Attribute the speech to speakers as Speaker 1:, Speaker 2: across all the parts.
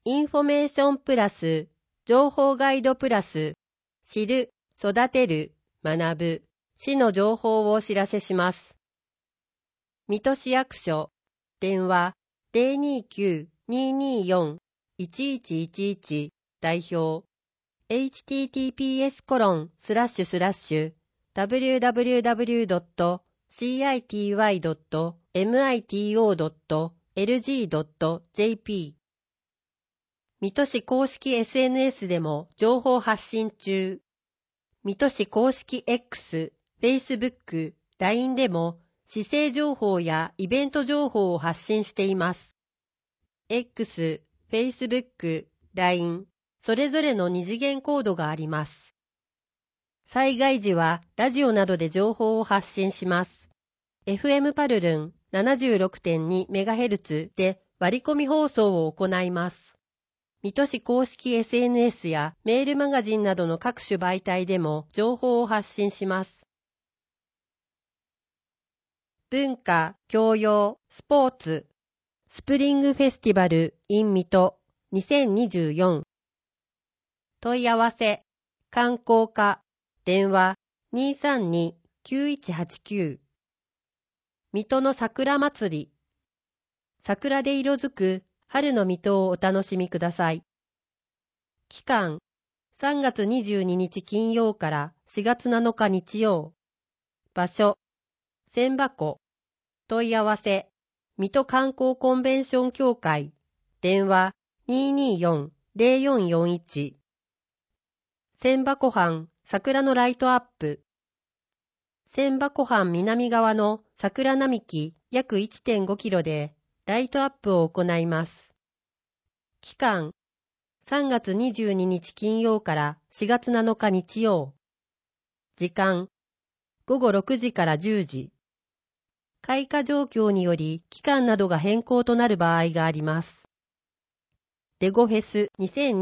Speaker 1: インフォメーションプラス、情報ガイドプラス、知る、育てる、学ぶ、市の情報をお知らせします。水戸市役所、電話 029-224-1111 代表 https://www.city.mito.lg.jp 水戸市公式 SNS でも情報発信中。水戸市公式 X、Facebook、LINE でも市政情報やイベント情報を発信しています。X、Facebook、LINE、それぞれの二次元コードがあります。災害時はラジオなどで情報を発信します。FM パルルン 76.2MHz で割り込み放送を行います。水戸市公式 SNS やメールマガジンなどの各種媒体でも情報を発信します。文化、教養、スポーツ、スプリングフェスティバル in 水戸2024問い合わせ、観光課、電話 232-9189 水戸の桜祭り、桜で色づく春の水戸をお楽しみください。期間、3月22日金曜から4月7日日曜。場所、千波湖。問い合わせ、水戸観光コンベンション協会。電話、224-0441。千波湖畔、桜のライトアップ。千波湖畔南側の桜並木約 1.5 キロで、ライトアップを行います。期間、3月22日金曜から4月7日日曜。時間、午後6時から10時。開花状況により期間などが変更となる場合があります。デゴフェス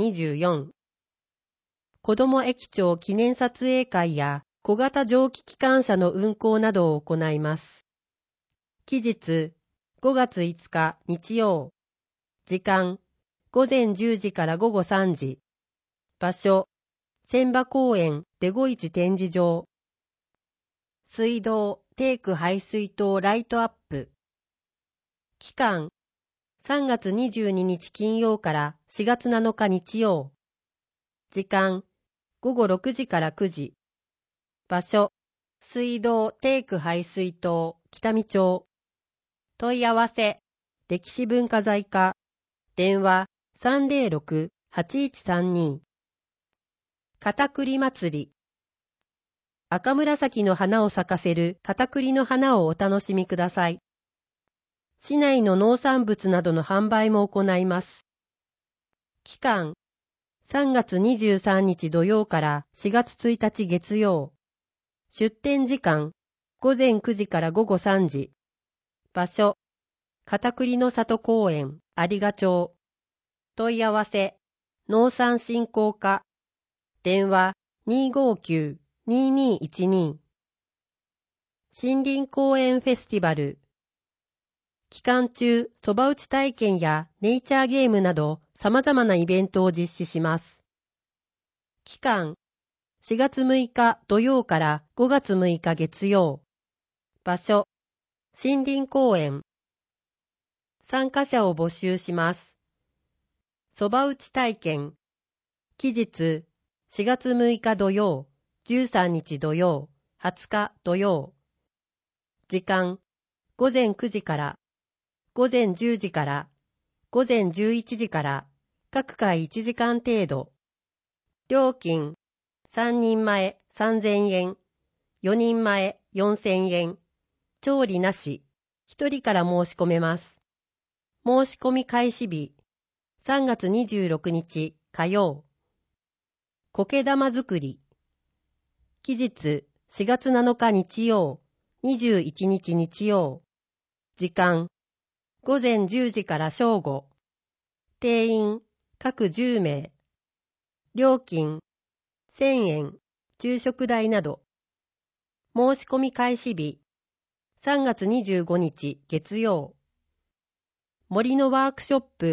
Speaker 1: 2024。子ども駅長記念撮影会や小型蒸気機関車の運行などを行います。期日、5月5日日曜。時間、午前10時から午後3時。場所、千波公園デゴ市展示場。水道、テーク排水塔ライトアップ。期間、3月22日金曜から4月7日日曜。時間、午後6時から9時。場所、水道、テーク排水塔北見町。問い合わせ、歴史文化財課。電話、306-8132。片栗祭り。赤紫の花を咲かせる片栗の花をお楽しみください。市内の農産物などの販売も行います。期間、3月23日土曜から4月1日月曜。出店時間、午前9時から午後3時。場所、片栗の里公園、有賀町。問い合わせ、農産振興課。電話、259-2212。森林公園フェスティバル。期間中、そば打ち体験やネイチャーゲームなど様々なイベントを実施します。期間、4月6日土曜から5月6日月曜。場所、森林公園。参加者を募集します。そば打ち体験。期日、4月6日土曜、13日土曜、20日土曜。時間、午前9時から、午前10時から、午前11時から、各回1時間程度。料金、3人前3000円、4人前4000円。調理なし、1人から申し込めます。申し込み開始日、3月26日火曜。苔玉作り。期日、4月7日日曜、21日日曜。時間、午前10時から正午。定員、各10名。料金、1000円、昼食代など。申し込み開始日、3月25日月曜。森のワークショップ、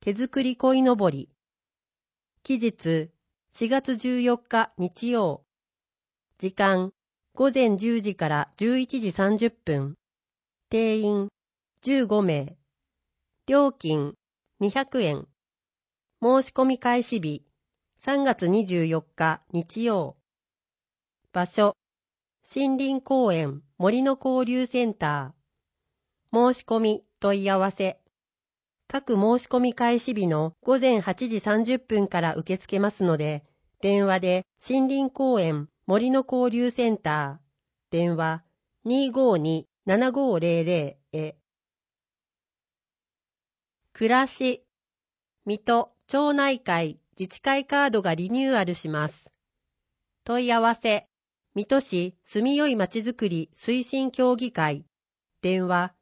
Speaker 1: 手作り鯉のぼり。期日、4月14日日曜。時間、午前10時から11時30分。定員、15名。料金、200円。申し込み開始日、3月24日日曜。場所、森林公園森の交流センター。申し込み問い合わせ。各申し込み開始日の午前8時30分から受け付けますので、電話で森林公園森の交流センター、電話 252-7500 へ。暮らし、水戸町内会自治会カードがリニューアルします。問い合わせ、水戸市住みよいまちづくり推進協議会、電話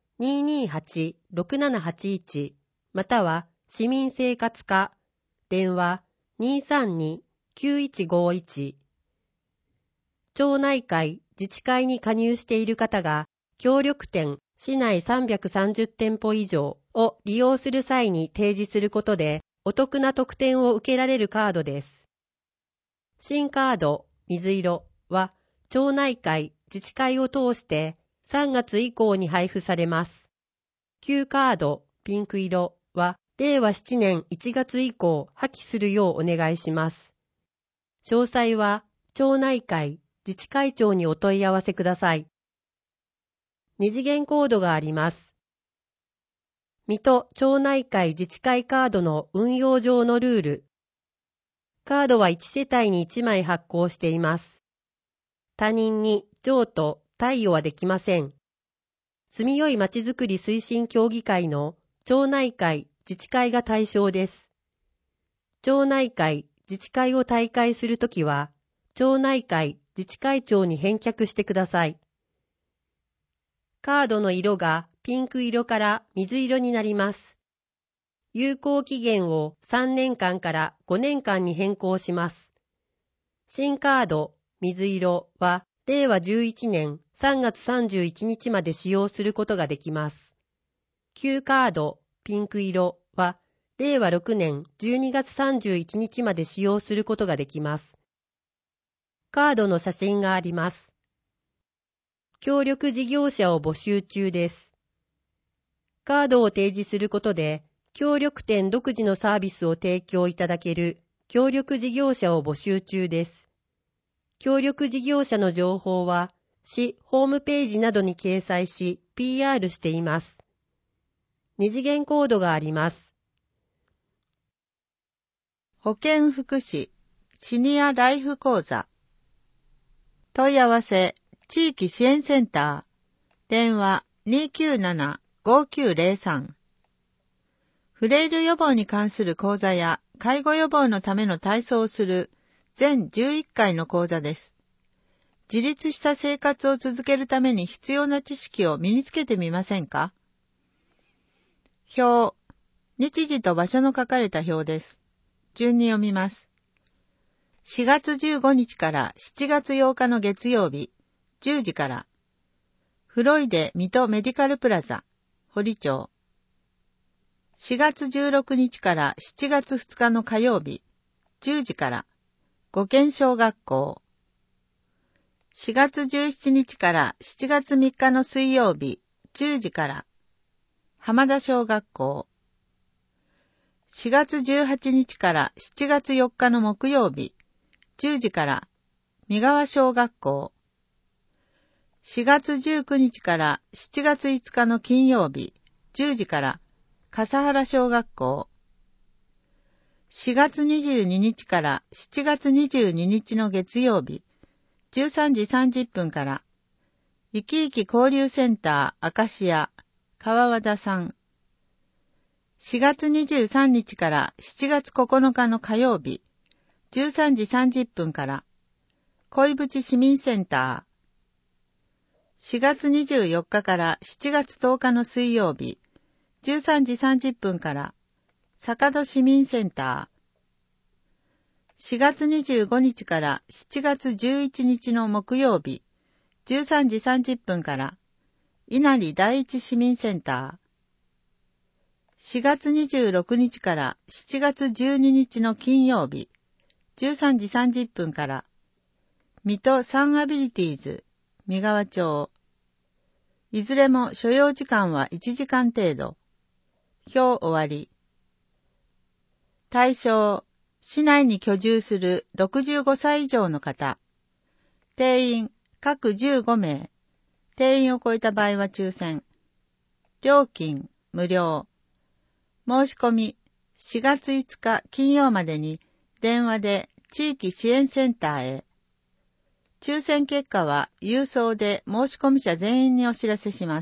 Speaker 1: 228-6781 または市民生活課、電話 232-9151。町内会自治会に加入している方が、協力店市内330店舗以上を利用する際に提示することで、お得な特典を受けられるカードです。新カード、水色は、町内会自治会を通して3月以降に配布されます。旧カード、ピンク色は、令和7年1月以降破棄するようお願いします。詳細は、町内会自治会長にお問い合わせください。二次元コードがあります。水戸町内会自治会カードの運用上のルール。カードは1世帯に1枚発行しています。他人に譲渡、貸与はできません。住みよいまちづくり推進協議会の町内会自治会が対象です。町内会自治会を退会するときは、町内会自治会長に返却してください。カードの色がピンク色から水色になります。有効期限を3年間から5年間に変更します。新カード、水色は令和11年3月31日まで使用することができます。旧カード、ピンク色は令和6年12月31日まで使用することができます。カードの写真があります。協力事業者を募集中です。カードを提示することで、協力店独自のサービスを提供いただける協力事業者を募集中です。協力事業者の情報は、市ホームページなどに掲載し、PR しています。二次元コードがあります。
Speaker 2: 保健福祉シニアライフ講座。問い合わせ、地域支援センター、電話 297-5903。フレイル予防に関する講座や介護予防のための体操をする全11回の講座です。自立した生活を続けるために必要な知識を身につけてみませんか？表、日時と場所の書かれた表です。順に読みます。4月15日から7月8日の月曜日、10時から、フロイデ水戸メディカルプラザ、堀町。4月16日から7月2日の火曜日、10時から、五軒小学校。4月17日から7月3日の水曜日、10時から、浜田小学校。4月18日から7月4日の木曜日、10時から、三川小学校。4月19日から7月5日の金曜日、10時から、笠原小学校。4月22日から7月22日の月曜日、13時30分から、いきいき交流センターアカシア、川和田さん。4月23日から7月9日の火曜日、13時30分から、恋淵市民センター。4月24日から7月10日の水曜日、13時30分から、坂戸市民センター。4月25日から7月11日の木曜日、13時30分から、稲荷第一市民センタ 4月26日から7月12日の金曜日、13時30分から、水戸サンアビリティーズ、三川町。いずれも所要時間は1時間程度。表終わり。対象、市内に居住する65歳以上の方。定員、各15名。定員を超えた場合は抽選。料金、無料。申し込み、4月5日金曜までに電話で地域支援センターへ。抽選結果は郵送で申し込み者全員にお知らせします。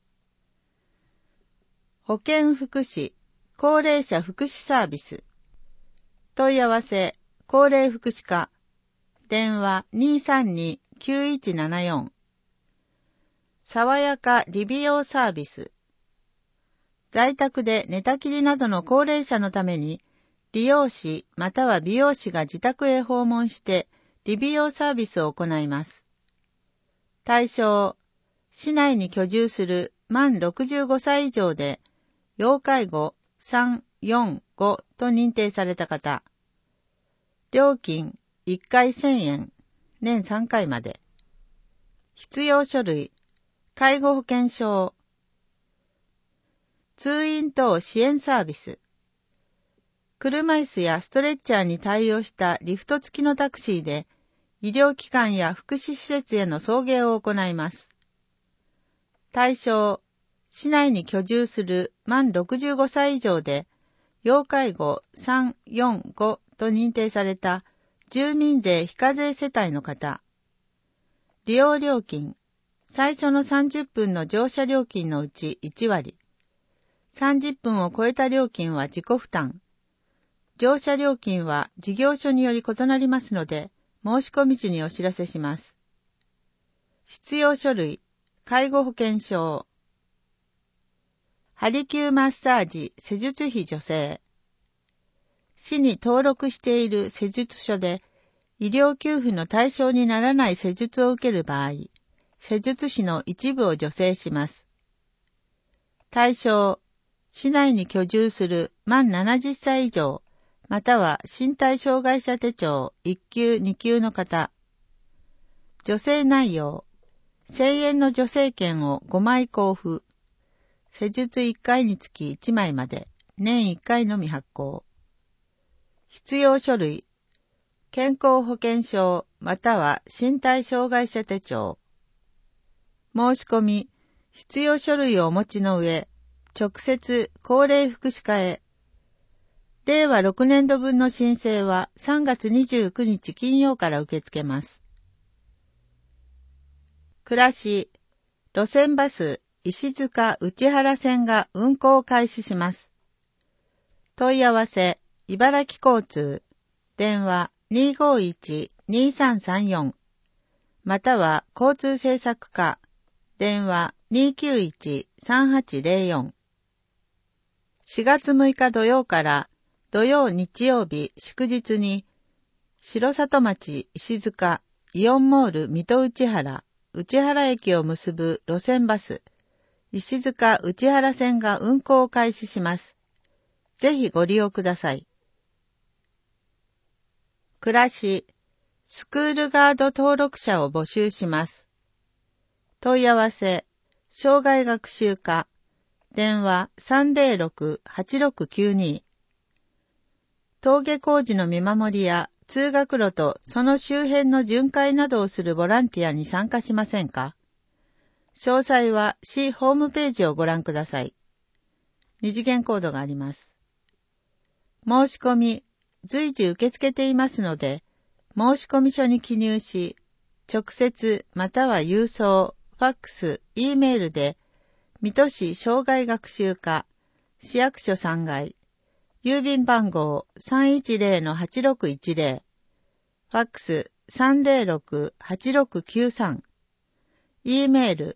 Speaker 2: 保健福祉、高齢者福祉サービス。問い合わせ、高齢福祉課。電話 232-9174。爽やか理美容サービス。在宅で寝たきりなどの高齢者のために、理容師または美容師が自宅へ訪問して、理美容サービスを行います。対象、市内に居住する満65歳以上で、要介護3、4、5と認定された方。料金1回1000円、年3回まで。必要書類、介護保険証。通院等支援サービス。車椅子やストレッチャーに対応したリフト付きのタクシーで、医療機関や福祉施設への送迎を行います。対象、市内に居住する満65歳以上で、要介護3、4、5と認定された住民税非課税世帯の方。利用料金、最初の30分の乗車料金のうち1割。30分を超えた料金は自己負担。乗車料金は事業所により異なりますので、申し込み時にお知らせします。必要書類、介護保険証。ハリキューマッサージ施術費助成。市に登録している施術所で、医療給付の対象にならない施術を受ける場合、施術費の一部を助成します。対象、市内に居住する満70歳以上、または身体障害者手帳1級2級の方。助成内容、1000円の助成券を5枚交付。施術1回につき1枚まで、年1回のみ発行。必要書類、健康保険証または身体障害者手帳。申し込み、必要書類をお持ちの上、直接高齢福祉課へ。令和6年度分の申請は3月29日金曜から受け付けます。暮らし、路線バス石塚内原線が運行を開始します。問い合わせ、茨城交通、電話 251-2334 または交通政策課、電話 291-3804。4月6日土曜から土曜日曜日祝日に、城里町石塚イオンモール水戸内原駅を結ぶ路線バス石塚内原線が運行を開始します。ぜひご利用ください。暮らし、スクールガード登録者を募集します。問い合わせ、障害学習課、電話 306-8692。登下校時の見守りや通学路とその周辺の巡回などをするボランティアに参加しませんか？詳細は市ホームページをご覧ください。二次元コードがあります。申し込み、随時受け付けていますので、申込書に記入し、直接または郵送、ファックス、Eメールで、水戸市障害学習課、市役所3階、郵便番号 310-8610、ファックス 306-8693、Eメー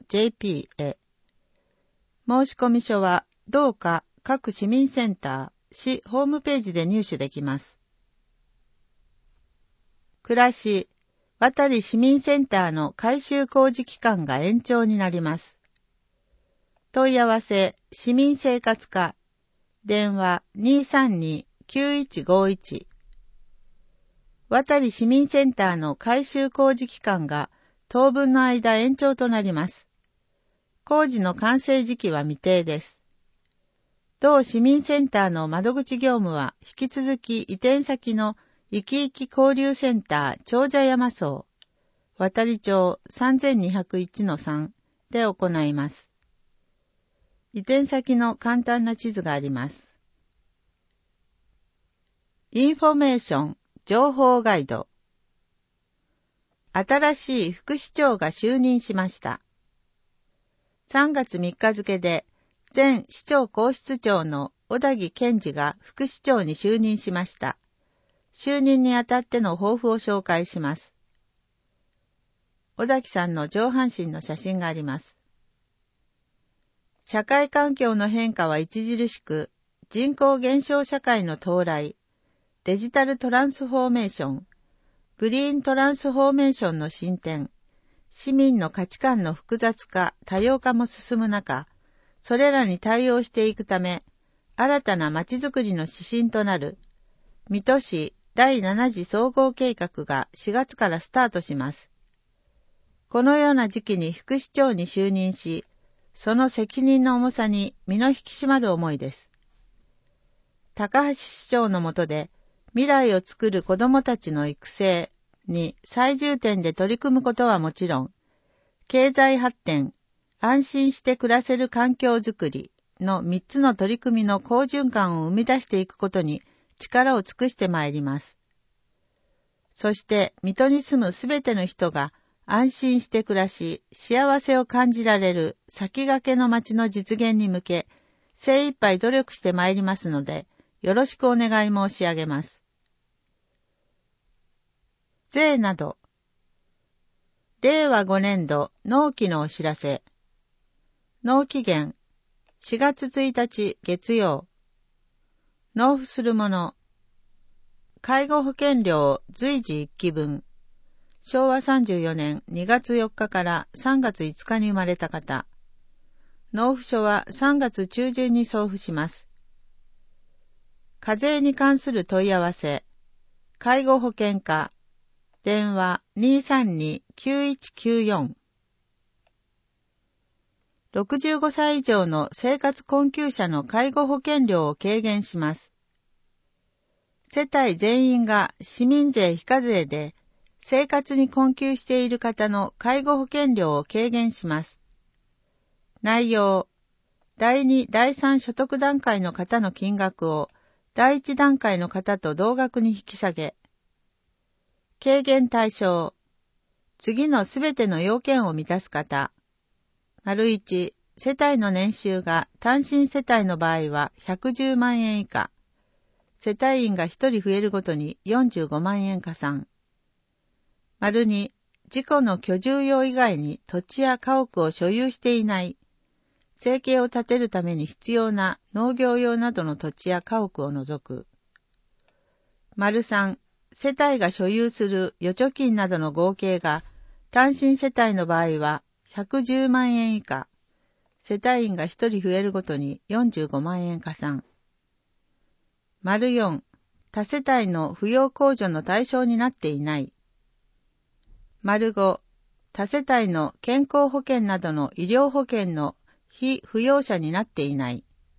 Speaker 2: ル、learning.city.mito.lg.jp へ。申込書は、どうか各市民センター、 市ホームページで入手できます。暮らし、渡市民センターの改修工事期間が延長になります。問い合わせ、市民生活課、電話 232-9151。渡市民センターの改修工事期間が当分の間延長となります。工事の完成時期は未定です。同市民センターの窓口業務は引き続き移転先のいきいき交流センター長者山荘、渡町 3201-3 で行います。移転先の簡単な地図があります。インフォメーション、情報ガイド。新しい副市長が就任しました。3月3日付で前市長皇室長の小田木健二が副市長に就任しました。就任にあたっての抱負を紹介します。小田木さんの上半身の写真があります。社会環境の変化は著しく、人口減少社会の到来、デジタルトランスフォーメーション、グリーントランスフォーメーションの進展、市民の価値観の複雑化、多様化も進む中、それらに対応していくため、新たなまちづくりの指針となる、水戸市第7次総合計画が4月からスタートします。このような時期に副市長に就任し、その責任の重さに身の引き締まる思いです。高橋市長の下で、未来を作る子どもたちの育成に最重点で取り組むことはもちろん、経済発展、安心して暮らせる環境づくりの3つの取り組みの好循環を生み出していくことに力を尽くしてまいります。そして、水戸に住むすべての人が安心して暮らし、幸せを感じられる先駆けの街の実現に向け、精一杯努力してまいりますので、よろしくお願い申し上げます。税など。令和5年度納期のお知らせ。納期限4月1日月曜。納付するもの。介護保険料随時1期分。昭和34年2月4日から3月5日に生まれた方。納付書は3月中旬に送付します。課税に関する問い合わせ。介護保険課。電話 232-9194。65歳以上の生活困窮者の介護保険料を軽減します。世帯全員が市民税非課税で生活に困窮している方の介護保険料を軽減します。内容、第2、第3所得段階の方の金額を第1段階の方と同額に引き下げ、軽減対象、次のすべての要件を満たす方。1、世帯の年収が単身世帯の場合は110万円以下。世帯員が1人増えるごとに45万円加算。2、自己の居住用以外に土地や家屋を所有していない。生計を立てるために必要な農業用などの土地や家屋を除く。3、世帯が所有する預貯金などの合計が単身世帯の場合は110万円以下。世帯員が1人増えるごとに45万円加算。4、他世帯の扶養控除の対象になっていない。5、他世帯の健康保険などの医療保険の非扶養者になっていない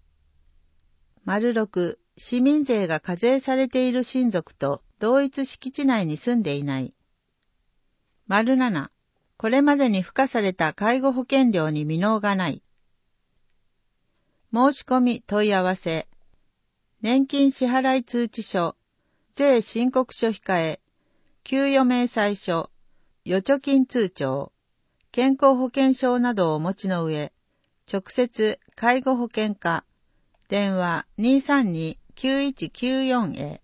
Speaker 2: 。6、市民税が課税されている親族と同一敷地内に住んでいない。7、これまでに付加された介護保険料に未納がない。申し込み問い合わせ。年金支払い通知書、税申告書控え、給与明細書、預貯金通帳、健康保険証などをお持ちの上、直接介護保険課、電話 232-9194 へ。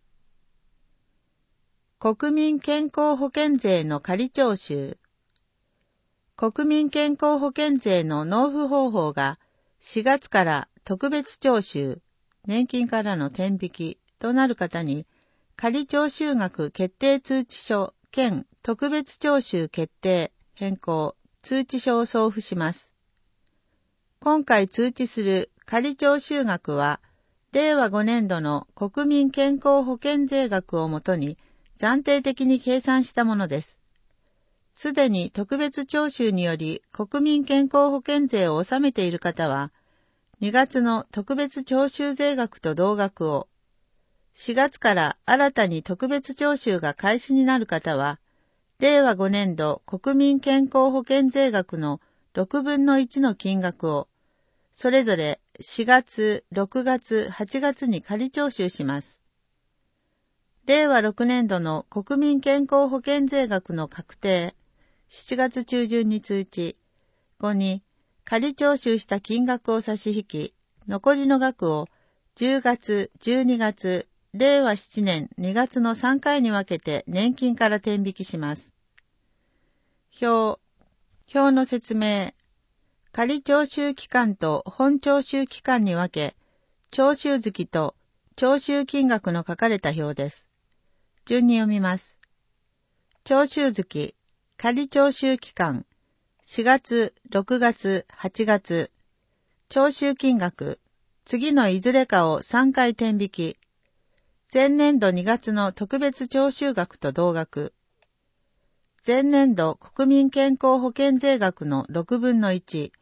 Speaker 2: 国民健康保険税の仮徴収。国民健康保険税の納付方法が4月から特別徴収、 年金からの転引きとなる方に、仮徴収額決定通知書兼特別徴収決定変更通知書を送付します。今回通知する仮徴収額は、令和5年度の国民健康保険税額をもとに暫定的に計算したものです。すでに特別徴収により国民健康保険税を納めている方は、2月の特別徴収税額と同額を、4月から新たに特別徴収が開始になる方は、令和5年度国民健康保険税額の6分の1の金額を、それぞれ4月、6月、8月に仮徴収します。令和6年度の国民健康保険税額の確定、7月中旬に通知後に仮徴収した金額を差し引き、残りの額を10月、12月、令和7年2月の3回に分けて年金から転引きします。表の説明。仮徴収期間と本徴収期間に分け、徴収月と徴収金額の書かれた表です。順に読みます。徴収月、仮徴収期間、4月、6月、8月、徴収金額、次のいずれかを3回転引き、前年度2月の特別徴収額と同額、前年度国民健康保険税額の6分の1、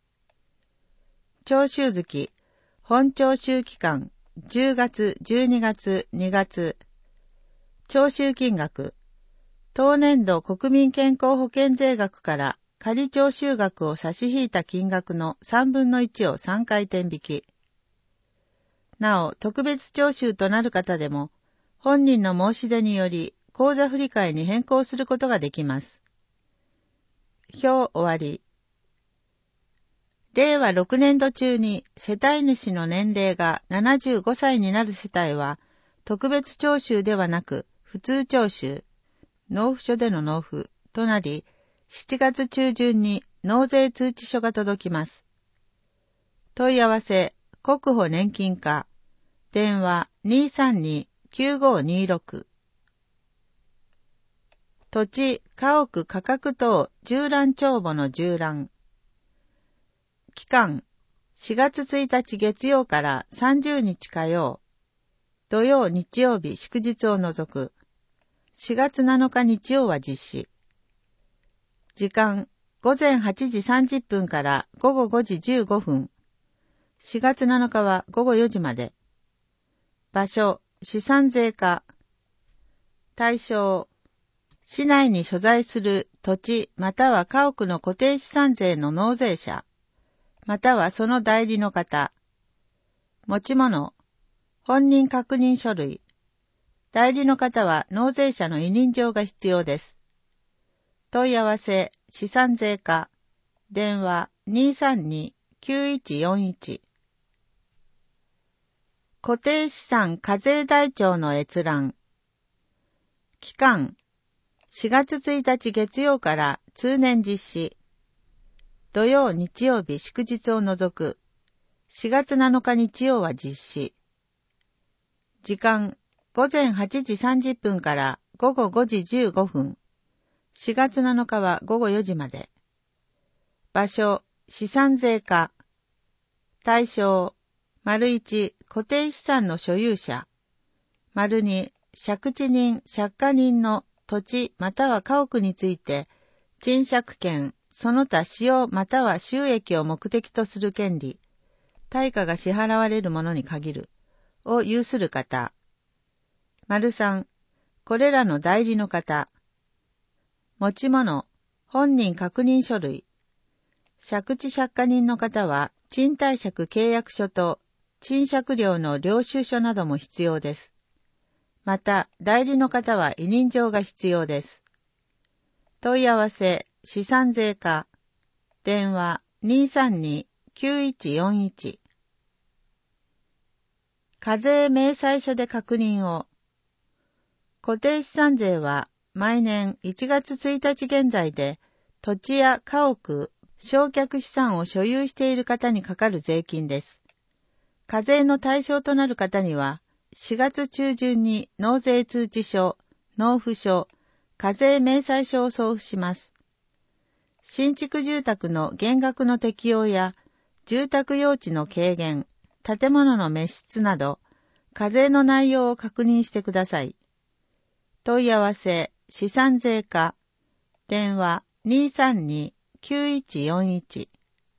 Speaker 2: 徴収月、本徴収期間、10月、12月、2月、徴収金額、当年度国民健康保険税額から仮徴収額を差し引いた金額の3分の1を3回転引き。なお、特別徴収となる方でも、本人の申し出により、口座振替に変更することができます。表終わり。令和6年度中に世帯主の年齢が75歳になる世帯は、特別徴収ではなく、普通徴収、納付書での納付となり、7月中旬に納税通知書が届きます。問い合わせ、国保年金課、電話 232-9526。土地、家屋価格等縦覧帳簿の縦覧。期間、4月1日月曜から30日火曜、土曜日曜日祝日を除く、4月7日日曜は実施。時間、午前8時30分から午後5時15分。4月7日は午後4時まで。場所、資産税課。対象、市内に所在する土地または家屋の固定資産税の納税者、またはその代理の方。持ち物、本人確認書類。代理の方は納税者の委任状が必要です。問い合わせ、資産税課。電話 232-9141。固定資産課税台帳の閲覧。期間、4月1日月曜から通年実施。土曜日曜日祝日を除く。4月7日日曜は実施。時間、午前8時30分から午後5時15分。4月7日は午後4時まで。場所、資産税課。対象、1、固定資産の所有者。2、借地人、借家人の土地または家屋について、賃借権、その他使用または収益を目的とする権利、対価が支払われるものに限る、を有する方。3、これらの代理の方。持ち物、本人確認書類。借地借家人の方は、賃貸借契約書と賃借料の領収書なども必要です。また、代理の方は委任状が必要です。問い合わせ、資産税課。電話 232-9141。課税明細書で確認を。固定資産税は毎年1月1日現在で土地や家屋、償却資産を所有している方にかかる税金です。 課税の対象となる方には、4月中旬に納税通知書、納付書、課税明細書を送付します。新築住宅の減額の適用や、住宅用地の軽減、建物の滅失など、課税の内容を確認してください。問い合わせ、資産税課、電話 232-9141。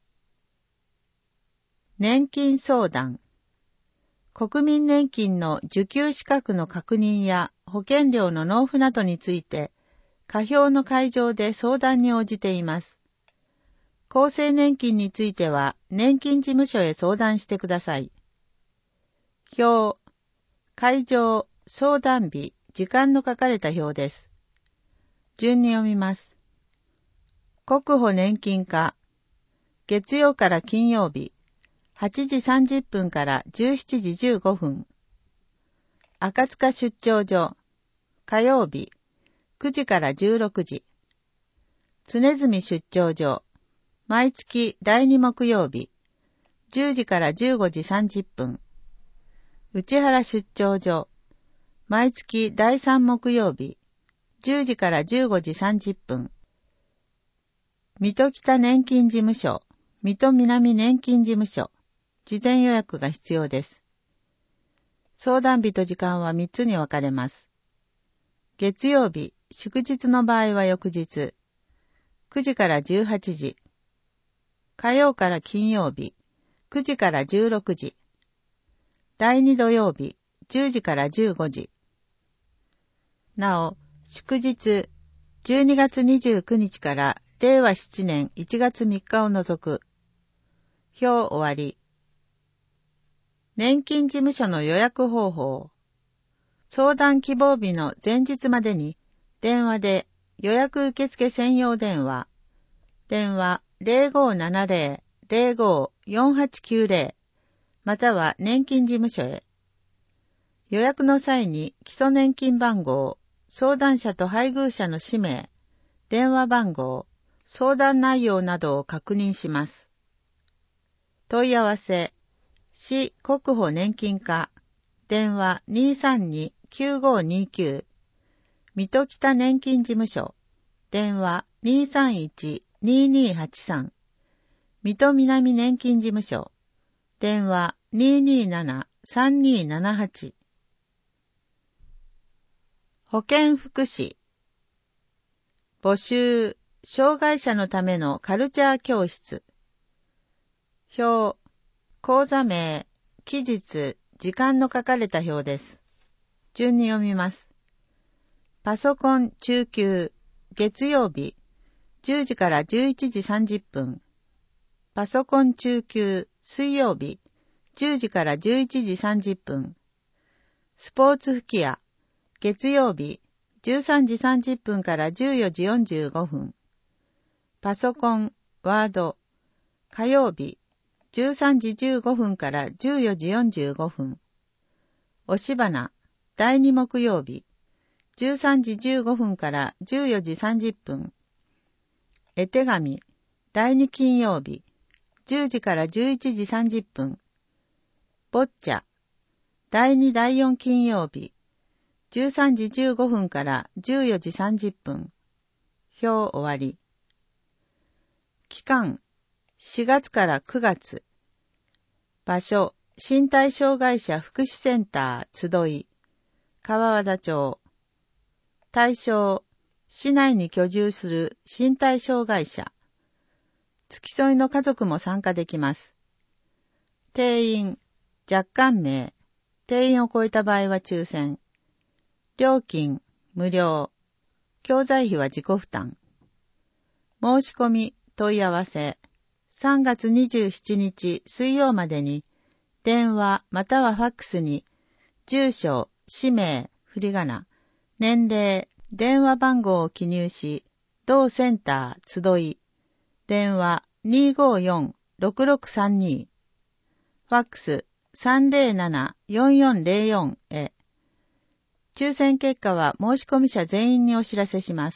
Speaker 2: 年金相談。国民年金の受給資格の確認や保険料の納付などについて、課表の会場で相談に応じています。厚生年金については、年金事務所へ相談してください。表、会場、相談日、時間の書かれた表です。順に読みます。国保年金課、月曜から金曜日、8時30分から17時15分。赤塚出張所、火曜日、9時から16時。常住出張所、毎月第2木曜日、10時から15時30分。内原出張所、毎月第3木曜日、10時から15時30分。水戸北年金事務所、水戸南年金事務所、事前予約が必要です。相談日と時間は3つに分かれます。月曜日、祝日の場合は翌日、9時から18時。火曜から金曜日、9時から16時。第2土曜日、10時から15時。なお、祝日、12月29日から令和7年1月3日を除く。表終わり。年金事務所の予約方法。相談希望日の前日までに電話で予約受付専用電話。電話 0570-05-4890 または年金事務所へ。予約の際に基礎年金番号、相談者と配偶者の氏名、電話番号、相談内容などを確認します。問い合わせ、市国保年金課、電話 232-9529、水戸北年金事務所、電話 231-2283、水戸南年金事務所、電話 227-3278。保健福祉。募集、障害者のためのカルチャー教室。表、講座名、期日、時間の書かれた表です。順に読みます。パソコン中級、月曜日、10時から11時30分。パソコン中級、水曜日、10時から11時30分。スポーツ吹き矢、月曜日、13時30分から14時45分。パソコン、ワード、火曜日、13時15分から14時45分。押し花、第2木曜日、13時15分から14時30分。絵手紙、第2金曜日、10時から11時30分。ボッチャ、第2第4金曜日、13時15分から14時30分。表終わり。期間、4月から9月。場所、身体障害者福祉センター集い、川和田町。対象、市内に居住する身体障害者。付き添いの家族も参加できます。定員、若干名、定員を超えた場合は抽選。料金、無料。教材費は自己負担。申し込み、問い合わせ。3月27日水曜までに、電話またはファックスに、住所、氏名、振り仮名、年齢、電話番号を記入し、同センター集い、電話 254-6632、ファックス 307-4404 へ。抽選結果は申し込み者全員にお知らせします。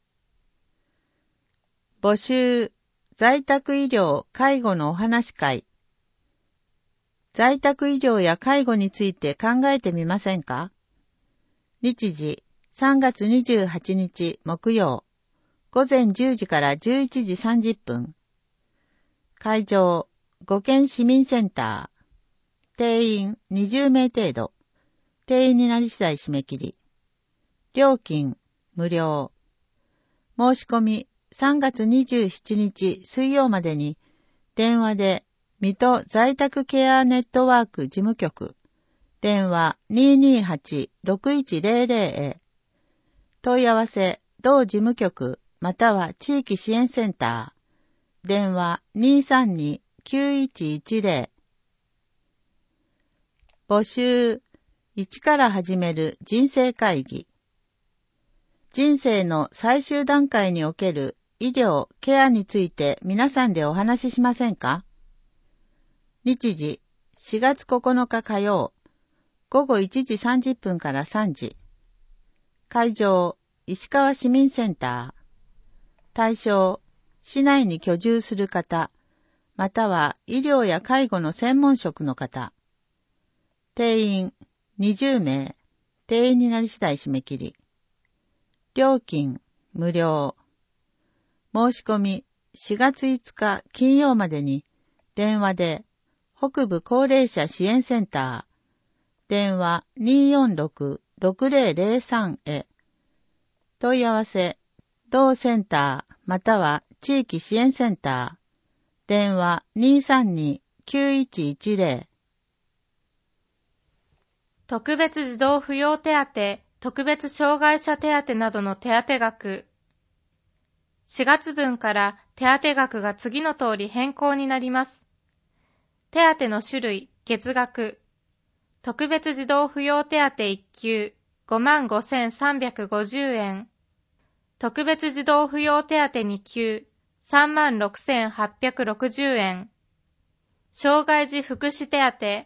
Speaker 2: 募集、在宅医療・介護のお話会。 在宅医療や介護について考えてみませんか？日時3月28日木曜、午前10時から11時30分。会場、五軒市民センター。定員20名程度。定員になり次第締め切り。料金、無料。申し込み、3月27日水曜までに、電話で、水戸在宅ケアネットワーク事務局。電話 228-6100 へ。問い合わせ、同事務局、または地域支援センター。電話 232-9110。募集、一から始める人生会議。人生の最終段階における医療・ケアについて皆さんでお話ししませんか？日時、4月9日火曜、午後1時30分から3時。会場、石川市民センター。対象、市内に居住する方、または医療や介護の専門職の方。定員、20名。定員になり次第締め切り。料金、無料。申し込み、4月5日金曜までに、電話で、北部高齢者支援センター。電話 246-6003 へ。問い合わせ、同センターまたは地域支援センター。電話 232-9110。
Speaker 3: 特別児童扶養手当、特別障害者手当などの手当額。4月分から手当額が次の通り変更になります。手当の種類、月額。特別児童扶養手当1級 55,350 円。特別児童扶養手当2級 36,860 円。障害児福祉手当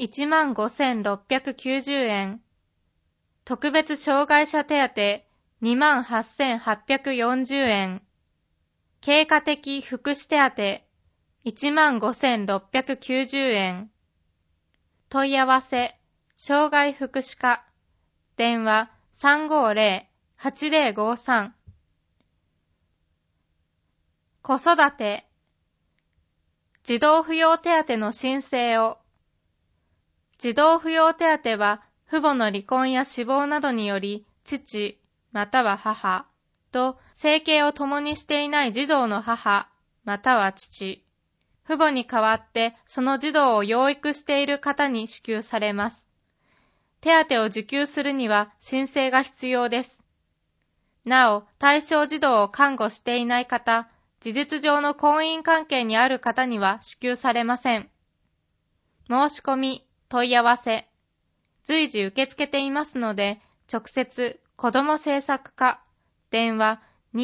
Speaker 3: 15,690 円。特別障害者手当 28,840 円。経過的福祉手当 15,690 円。問い合わせ、障害福祉課。電話 350-8053。子育て。児童扶養手当の申請を。児童扶養手当は、父母の離婚や死亡などにより、父、または母と生計を共にしていない児童の母、または父、父母に代わってその児童を養育している方に支給されます。手当を受給するには申請が必要です。なお、対象児童を看護していない方、事実上の婚姻関係にある方には支給されません。申し込み、問い合わせ、随時受け付けていますので、直接、子ども政策課、電話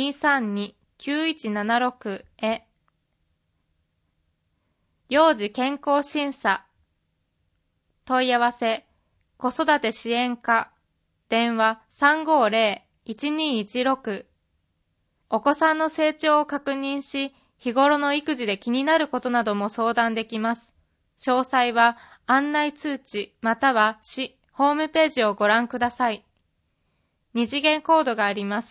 Speaker 3: 232-9176 へ。幼児健康審査。問い合わせ、子育て支援課、電話 350-1216。お子さんの成長を確認し、日頃の育児で気になることなども相談できます。詳細は案内通知または市ホームページをご覧ください。2次元コードがあります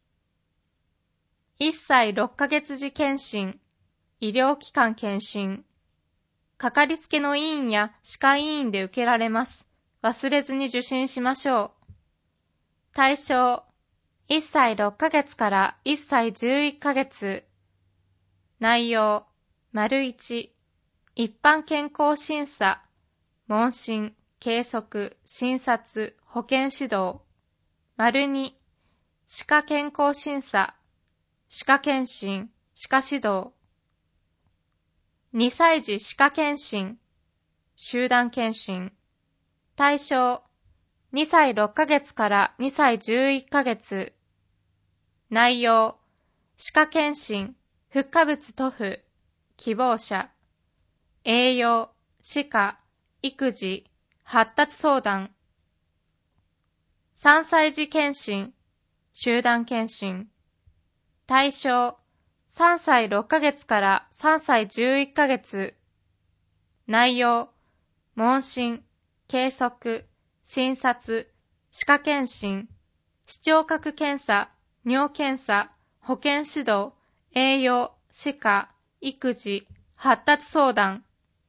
Speaker 3: 。1歳6ヶ月時検診、医療機関検診。かかりつけの医院や歯科医院で受けられます。忘れずに受診しましょう。対象、1歳6ヶ月から1歳11ヶ月。内容、1、一般健康審査、問診、計測、診察、保健指導。2、歯科健康審査、歯科検診、歯科指導。2歳児歯科検診、集団検診。対象、2歳6ヶ月から2歳11ヶ月。内容、歯科検診、フッ化物塗布、希望者。栄養、歯科、育児、発達相談。3歳児検診、集団検診。対象、3歳6ヶ月から3歳11ヶ月。内容、 問診、計測、診察、歯科検診、視聴覚検査、尿検査、保健指導、栄養、歯科、育児、発達相談。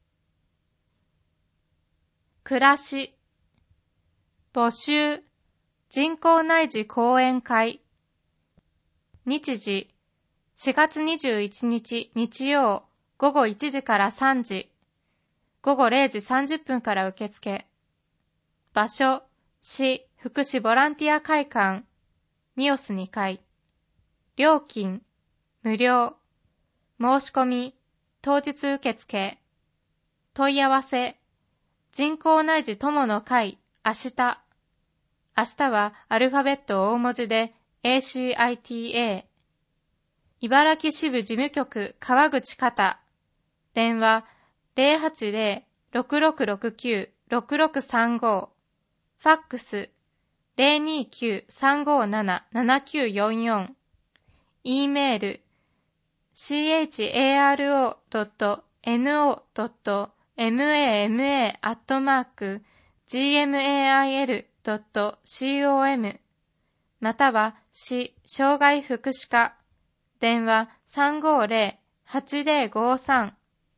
Speaker 3: 暮らし、募集、人工内耳講演会。日時、4月21日日曜午後1時から3時、午後0時30分から受付。場所、市福祉ボランティア会館、ミオス2階。料金、無料。申し込み、当日受付。問い合わせ、人工内耳友の会、明日。明日はアルファベット大文字で ACITA。茨城支部事務局川口方。電話 080-6669-6635。ファックス 029-357-7944。E メール charo.no.mama@gmail.com または市障害福祉課電話 350-8053。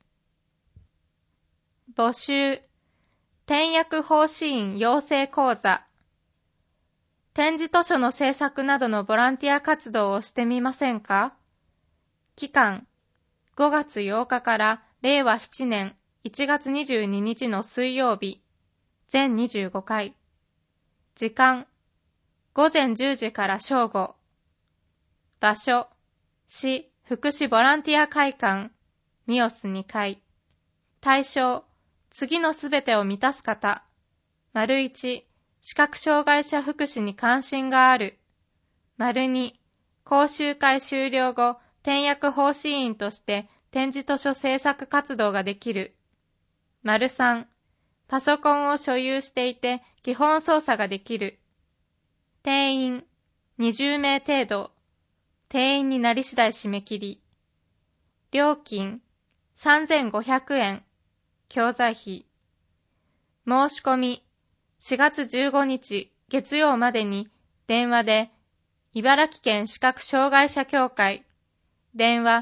Speaker 3: 募集、点訳放賜員養成講座。点字図書の制作などのボランティア活動をしてみませんか？期間、5月8日から令和7年1月22日の水曜日、全25回。時間、午前10時から正午。場所、市福祉ボランティア会館、ミオス2階。対象、次のすべてを満たす方。1、視覚障害者福祉に関心がある。2、講習会終了後、点訳放賜員として点字図書制作活動ができる。3、パソコンを所有していて基本操作ができる。定員、20名程度。定員になり次第締め切り。料金、3500円。教材費。申し込み、4月15日月曜までに電話で、茨城県視覚障害者協会、電話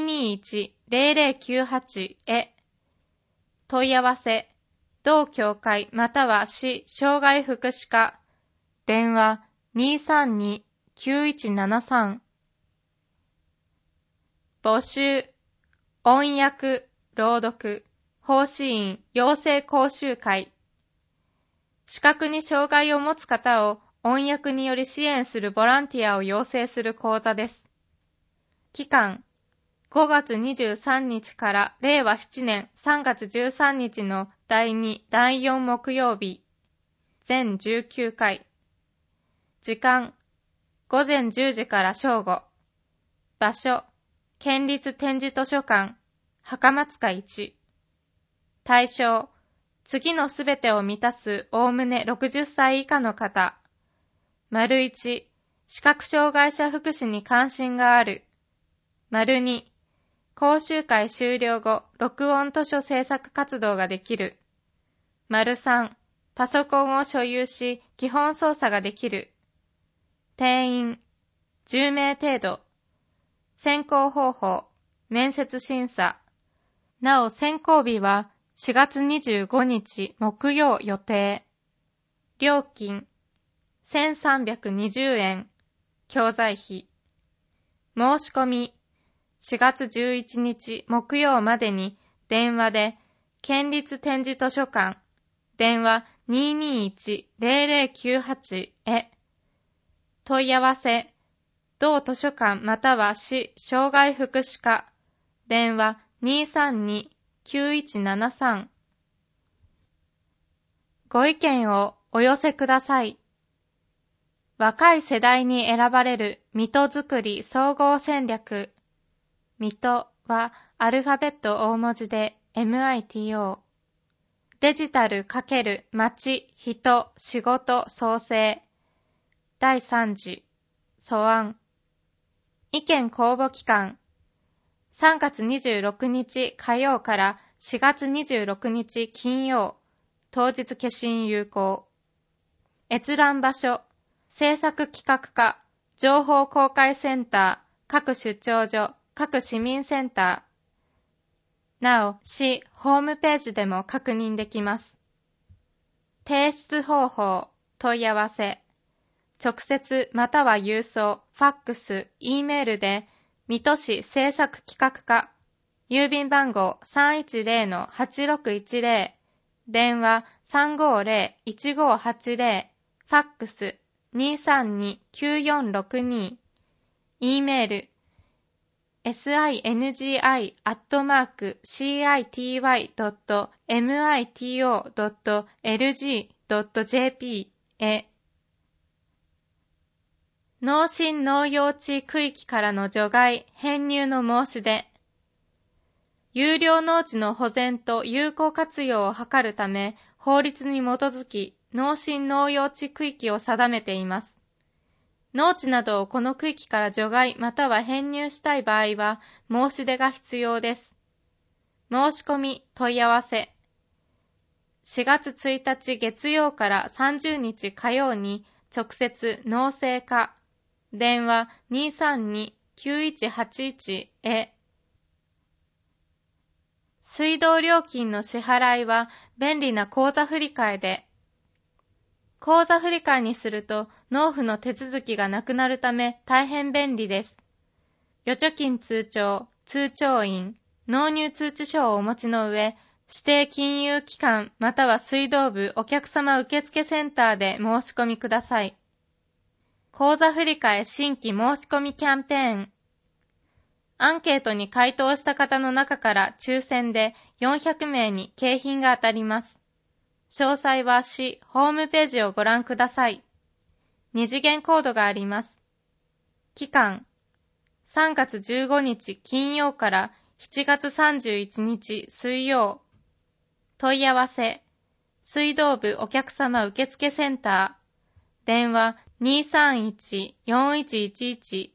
Speaker 3: 221-0098 へ。問い合わせ、同協会または市障害福祉課、電話 232-9173。募集、音訳、朗読、放賜員養成講習会。視覚に障害を持つ方を音訳により支援するボランティアを養成する講座です。期間、5月23日から令和7年3月13日の第2、第4木曜日、全19回。時間、午前10時から正午。場所、県立点字図書館、墓松塚1。対象、次のすべてを満たすおおむね60歳以下の方。1、視覚障害者福祉に関心がある。2、講習会終了後、録音図書制作活動ができる。3、パソコンを所有し、基本操作ができる。定員、10名程度。選考方法、面接審査。なお選考日は4月25日木曜予定。料金、1320円。教材費。申し込み、4月11日木曜までに電話で、県立点字図書館、電話 221-0098 へ。問い合わせ、同図書館または市障害福祉課、電話 232-9173。ご意見をお寄せください。若い世代に選ばれる水戸づくり総合戦略。水戸はアルファベット大文字で MITO。デジタル×町、人、仕事、創生。第3次、素案。意見公募期間。3月26日火曜から4月26日金曜当日消印有効。閲覧場所、制作企画課、情報公開センター、各出張所、各市民センター。なお、市ホームページでも確認できます。提出方法、問い合わせ。直接または郵送、ファックス、Eメールで、水戸市制作企画課、郵便番号 310-8610、電話 350-1580、ファックス 232-9462、Eメール、singI.city.mito.lg.jp へ。農林農用地区域からの除外・編入の申し出。有料農地の保全と有効活用を図るため、法律に基づき農林農用地区域を定めています。農地などをこの区域から除外または編入したい場合は、申し出が必要です。申し込み・問い合わせ。4月1日月曜から30日火曜に直接農政課、電話 232-9181 へ。水道料金の支払いは便利な口座振替で、口座振替にすると納付の手続きがなくなるため大変便利です。預貯金通帳、通帳員、納入通知書をお持ちの上、指定金融機関または水道部お客様受付センターで申し込みください。口座振替新規申し込みキャンペーン。アンケートに回答した方の中から抽選で400名に景品が当たります。詳細は市ホームページをご覧ください。2次元コードがあります。期間3月15日金曜から7月31日水曜。問い合わせ水道部お客様受付センター、電話 231-4111。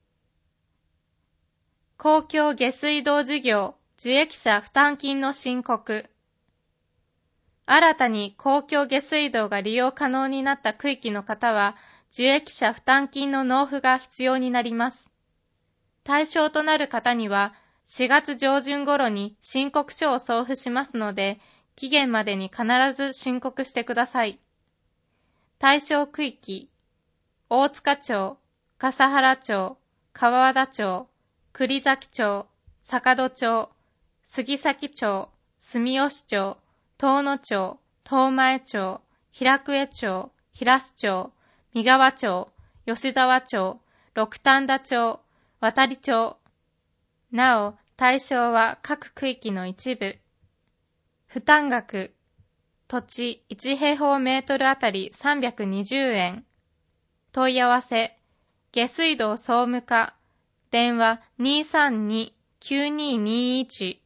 Speaker 3: 公共下水道事業受益者負担金の申告。新たに公共下水道が利用可能になった区域の方は、受益者負担金の納付が必要になります。対象となる方には、4月上旬頃に申告書を送付しますので、期限までに必ず申告してください。対象区域、大塚町、笠原町、川和田町、栗崎町、坂戸町、杉崎町、住吉町、遠野町、東前町、平久江町、平須町、三川町、吉沢町、六反田町、渡町。なお、対象は各区域の一部。負担額、土地1平方メートルあたり320円。問い合わせ、下水道総務課、電話 232-9221。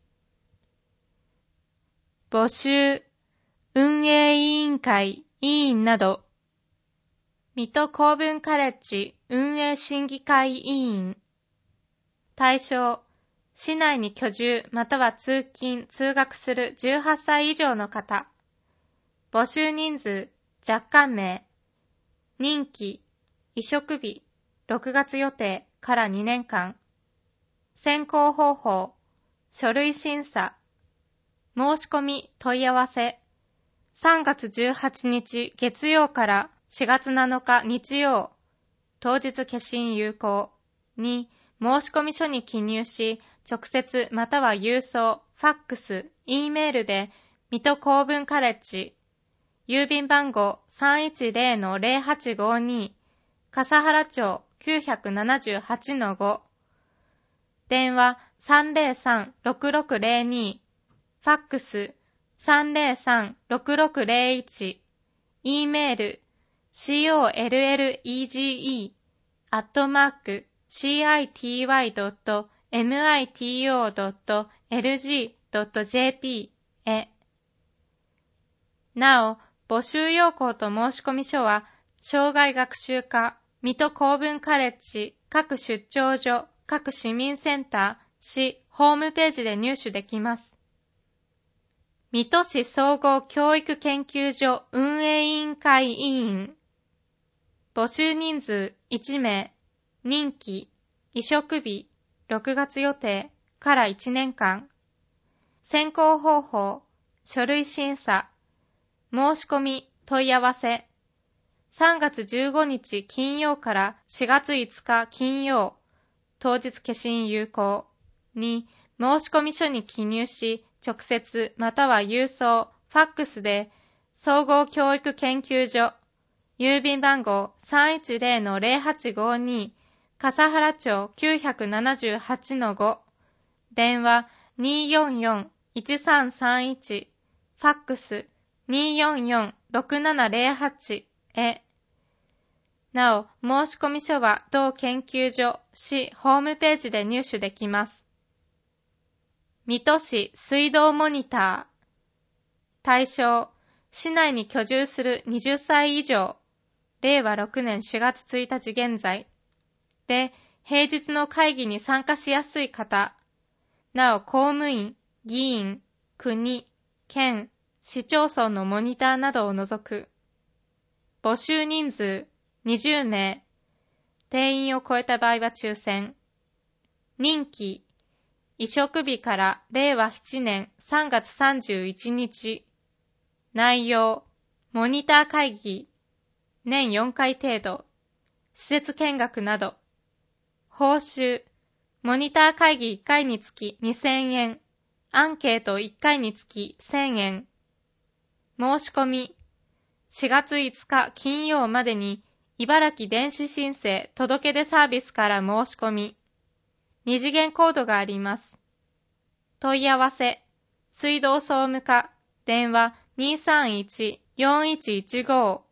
Speaker 3: 募集、運営委員会委員など、水戸公文カレッジ運営審議会委員。対象、市内に居住または通勤・通学する18歳以上の方。募集人数、若干名。任期、委嘱日、6月予定から2年間。選考方法、書類審査。申し込み問い合わせ。3月18日月曜から4月7日日曜。当日消印有効。2、申込書に記入し、直接または郵送、ファックス、Eメールで、水戸公文カレッジ。郵便番号 310-0852。笠原町 978-5。電話 303-6602。ファックス 303-6601。Eメール college.city.mito.lg.jp へ。なお、募集要項と申込書は、生涯学習課、水戸公文カレッジ、各出張所、各市民センター、市ホームページで入手できます。 水戸市総合教育研究所運営委員会委員。募集人数1名。任期、委嘱日、6月予定から1年間。選考方法、書類審査。申し込み、問い合わせ。3月15日金曜から4月5日金曜、当日消印有効に申込書に記入し、直接または郵送、ファックスで、総合教育研究所、郵便番号 310-0852、笠原町 978-5、電話 244-1331、ファックス 244-6708 へ。なお、申込書は同研究所、市ホームページで入手できます。水戸市水道モニター。対象、市内に居住する20歳以上、令和6年4月1日現在。で、平日の会議に参加しやすい方。なお、公務員、議員、国、県、市町村のモニターなどを除く。募集人数20名。定員を超えた場合は抽選。任期、委嘱日から令和7年3月31日。内容、モニター会議、年4回程度、施設見学など。報酬、モニター会議1回につき2000円、アンケート1回につき1000円。申し込み、4月5日金曜までに、茨城電子申請届出サービスから申し込み。2次元コードがあります。問い合わせ、水道総務課、電話 231-4115。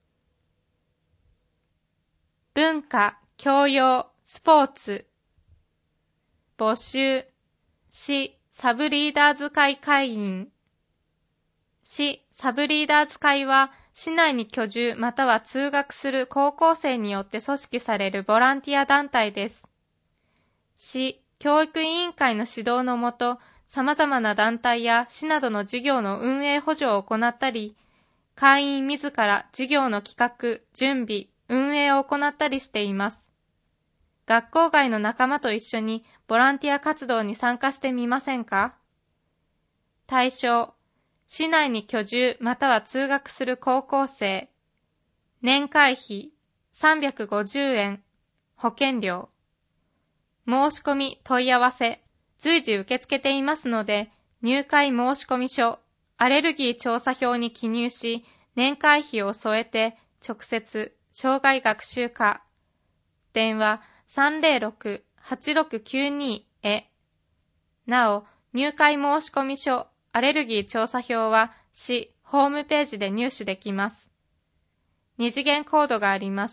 Speaker 3: 文化、教養、スポーツ。募集、市サブリーダーズ会会員。市サブリーダーズ会は、市内に居住または通学する高校生によって組織されるボランティア団体です。市教育委員会の指導のもと、様々な団体や市などの事業の運営補助を行ったり、会員自ら事業の企画、準備、運営を行ったりしています。学校外の仲間と一緒にボランティア活動に参加してみませんか？対象、市内に居住または通学する高校生。年会費350円。保険料。申し込み問い合わせ。随時受け付けていますので、入会申込書、アレルギー調査票に記入し、年会費を添えて直接、生涯学習課。電話 306-8692 へ。なお、入会申込書、アレルギー調査票は市ホームページで入手できます。2次元コードがあります。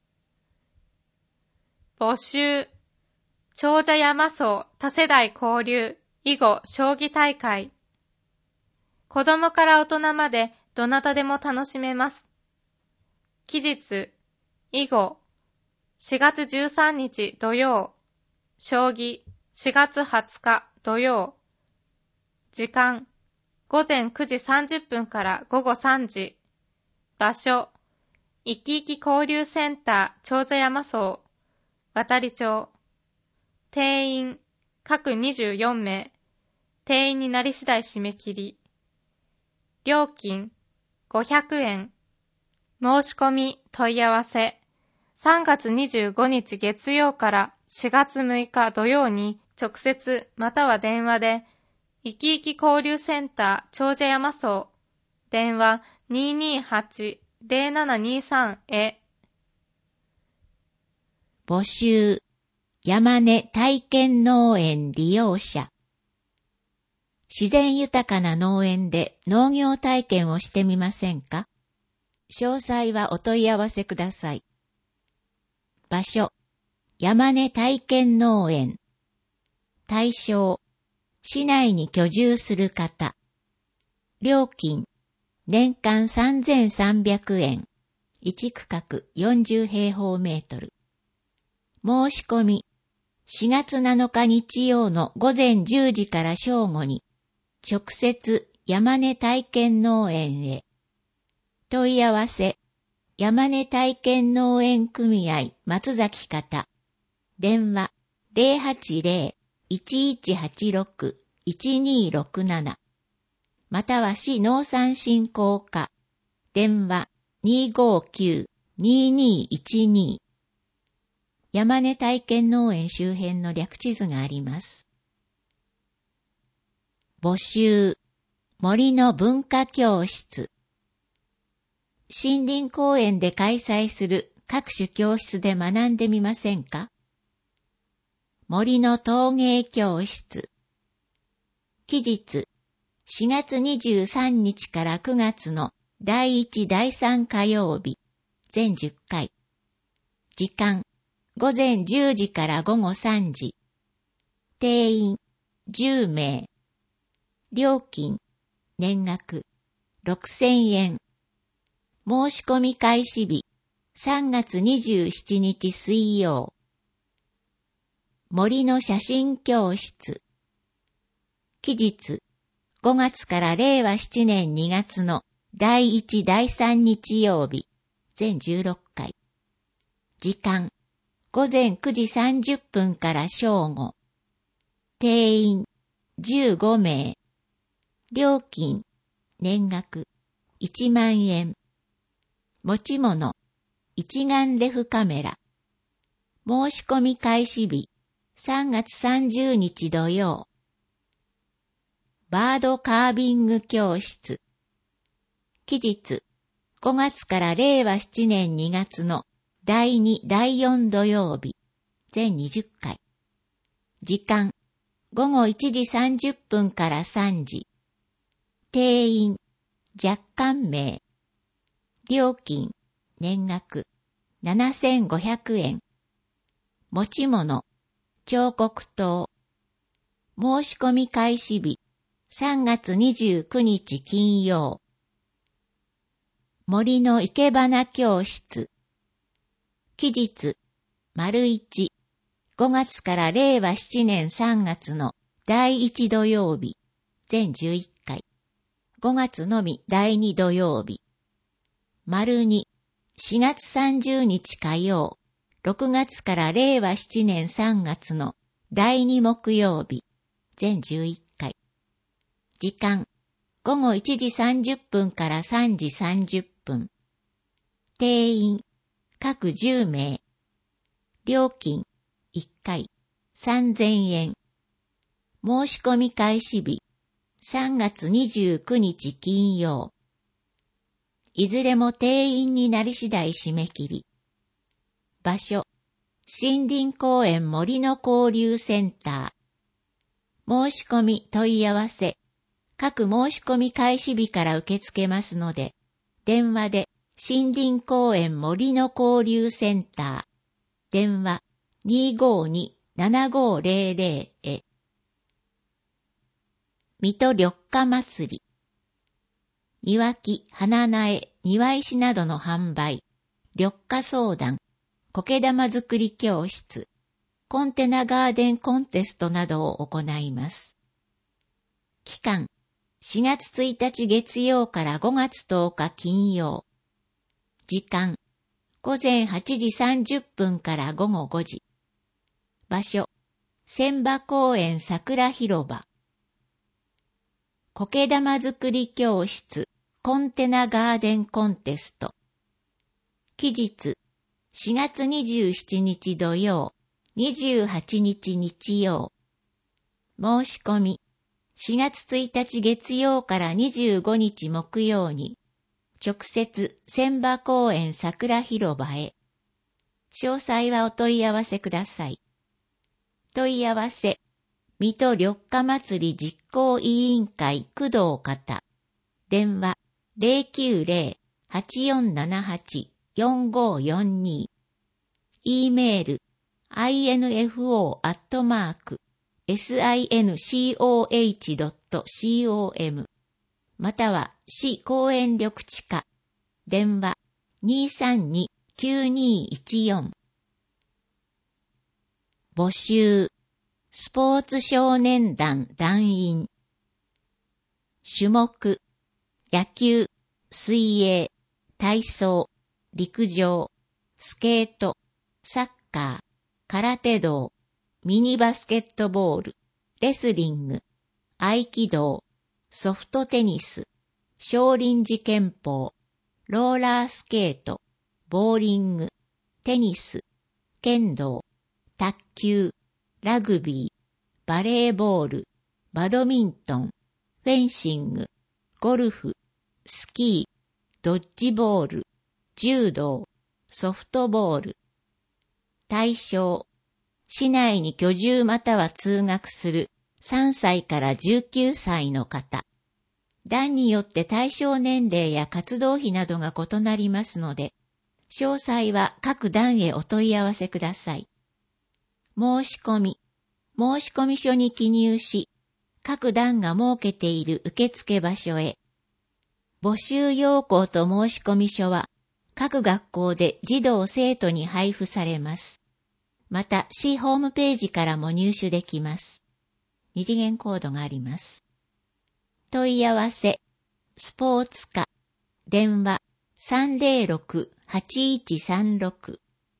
Speaker 3: 募集、長者山荘多世代交流囲碁将棋大会。子供から大人までどなたでも楽しめます。期日、囲碁、4月13日土曜、将棋、4月20日土曜。時間、午前9時30分から午後3時。場所、いきいき交流センター長者山荘、渡町。定員、各24名。定員になり次第締め切り。料金、500円。申し込み、問い合わせ。3月25日月曜から4月6日土曜に直接または電話で、いきいき交流センター長者山荘。電話 228-0723 へ。
Speaker 4: 募集、山根体験農園利用者。自然豊かな農園で農業体験をしてみませんか？詳細はお問い合わせください。場所、山根体験農園。対象、市内に居住する方。料金、年間3300円。1区画40平方メートル。申し込み、4月7日日曜の午前10時から正午に、直接山根体験農園へ。問い合わせ、山根体験農園組合松崎方。電話080-1186-1267。または市農産振興課。電話259-2212。山根体験農園周辺の略地図があります。募集、森の文化教室。森林公園で開催する各種教室で学んでみませんか？森の陶芸教室。期日、4月23日から9月の第1、第3火曜日、全10回。時間、午前10時から午後3時。定員、10名。料金、年額、6000円。申し込み開始日、3月27日水曜。森の写真教室。期日、5月から令和7年2月の第1、第3日曜日、全16回。時間、午前9時30分から正午。定員、15名。料金、年額、1万円。持ち物、一眼レフカメラ。申し込み開始日、3月30日土曜。バードカービング教室。期日、5月から令和7年2月の第2、第4土曜日、全20回。時間、午後1時30分から3時。定員、若干名。料金、年額、7500円。持ち物、彫刻刀。申し込み開始日、3月29日金曜。森の生け花教室。期日、丸1、5月から令和7年3月の第1土曜日、全11回。5月のみ第2土曜日。丸2、4月30日火曜、6月から令和7年3月の第2木曜日、全11回。時間、午後1時30分から3時30分。定員、各10名。料金、1回、3000円。申し込み開始日、3月29日金曜。いずれも定員になり次第締め切り。場所、森林公園森の交流センター。申し込み問い合わせ、各申し込み開始日から受け付けますので、電話で森林公園森の交流センター、電話 252-7500 へ。水戸緑化祭り。庭木、花苗、庭石などの販売、緑化相談、苔玉作り教室、コンテナガーデンコンテストなどを行います。期間、4月1日月曜から5月10日金曜。時間、午前8時30分から午後5時。場所、千葉公園桜広場。苔玉作り教室、コンテナガーデンコンテスト。期日、4月27日土曜、28日日曜。申し込み、4月1日月曜から25日木曜に、直接千葉公園桜広場へ。詳細はお問い合わせください。問い合わせ、水戸緑化祭り実行委員会工藤方。電話090-8478-4542。e メール info@sincoh.com または市公園緑地課電話 232-9214 募集スポーツ少年団団員種目、野球、水泳、体操、陸上、スケート、サッカー、空手道、ミニバスケットボール、レスリング、合気道、ソフトテニス、少林寺拳法、ローラースケート、ボーリング、テニス、剣道、卓球、ラグビー、バレーボール、バドミントン、フェンシング、ゴルフ、スキー、ドッジボール、柔道、ソフトボール。対象、市内に居住または通学する3歳から19歳の方。段によって対象年齢や活動費などが異なりますので、詳細は各段へお問い合わせください。申し込書に記入し、各段が設けている受付場所へ。募集要項と申込書は、各学校で児童生徒に配布されます。また、市ホームページからも入手できます。二次元コードがあります。問い合わせ、スポーツ課、電話 306-8136。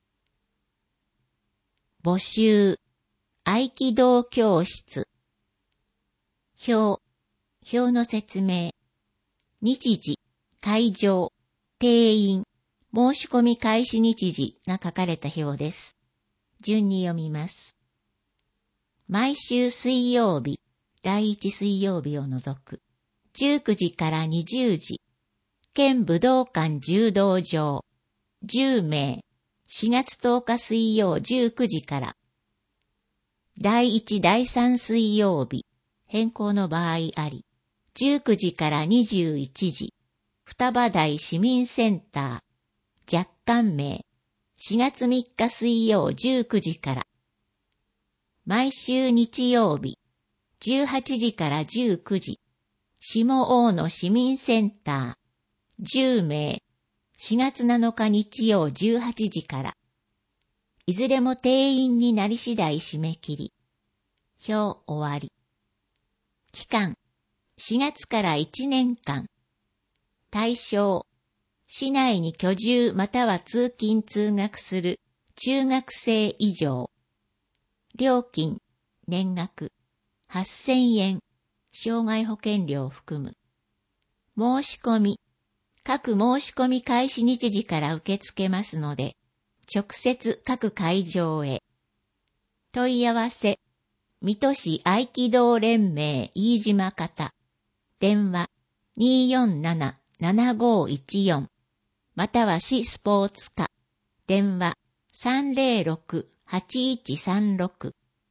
Speaker 4: 募集、合気道教室。表の説明。日時、会場、定員、申し込み開始日時が書かれた表です。順に読みます。毎週水曜日、第1水曜日を除く、19時から20時、県武道館柔道場、10名、4月10日水曜19時から、第1第3水曜日、変更の場合あり、19時から21時、双葉台市民センター、若干名、4月3日水曜19時から、毎週日曜日、18時から19時、下大野市民センター、10名、4月7日日曜18時から、いずれも定員になり次第締め切り。表終わり。期間、4月から1年間。対象、市内に居住または通勤通学する中学生以上。料金、年額、8000円、障害保険料を含む。申し込み、各申し込み開始日時から受け付けますので、直接各会場へ。問い合わせ、水戸市合気道連盟飯島方。電話 247-7514 または市スポーツ課。電話 306-8136。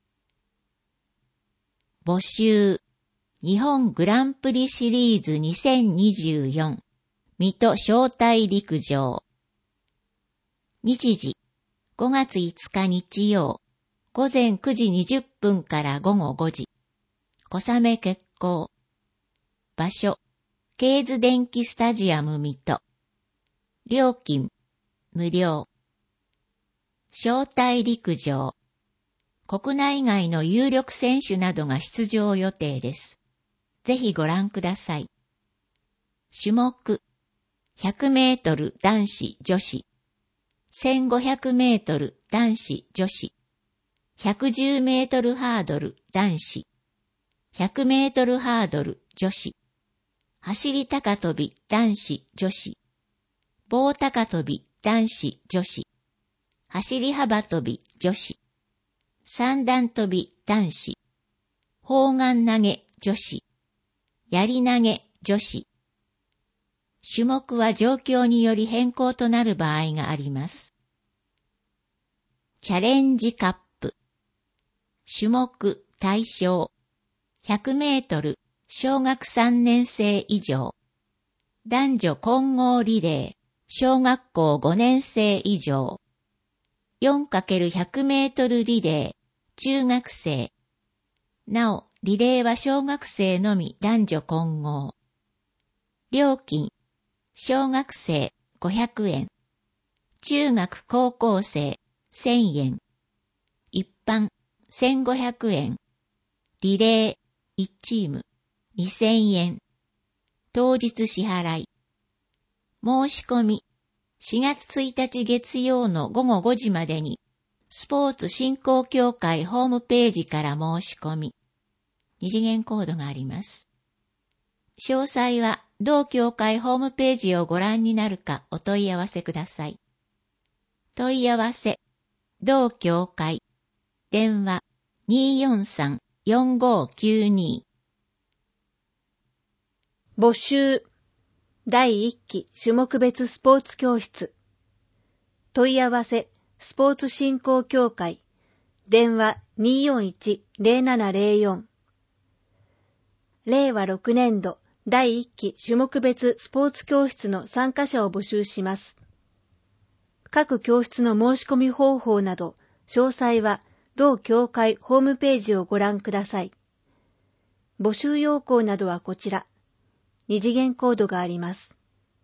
Speaker 4: 募集。日本グランプリシリーズ2024水戸招待陸上。日時、5月5日日曜、午前9時20分から午後5時。小雨決行。場所、ケーズ電気スタジアム水戸。料金、無料。招待陸上。国内外の有力選手などが出場予定です。ぜひご覧ください。種目、100メートル男子女子。1500メートル男子女子、110メートルハードル男子、100メートルハードル女子、走り高跳び男子女子、棒高跳び男子女子、走り幅跳び女子、三段跳び男子、砲丸投げ女子、槍投げ女子。種目は状況により変更となる場合があります。チャレンジカップ。種目対象。100メートル小学3年生以上。男女混合リレー小学校5年生以上。4×100 メートルリレー中学生。なお、リレーは小学生のみ男女混合。料金。小学生500円、中学高校生1000円、一般1500円、リレー1チーム2000円、 当日支払い。申し込み、4月1日月曜の午後5時までに、スポーツ振興協会ホームページから申し込み、二次元コードがあります。詳細は同協会ホームページをご覧になるかお問い合わせください。問い合わせ、同協会、電話 243-4592。
Speaker 2: 募集、第1期種目別スポーツ教室。問い合わせ、スポーツ振興協会、電話 241-0704。令和6年度第1期種目別スポーツ教室の参加者を募集します。各教室の申し込み方法など、詳細は同協会ホームページをご覧ください。募集要項などはこちら。二次元コードがあります。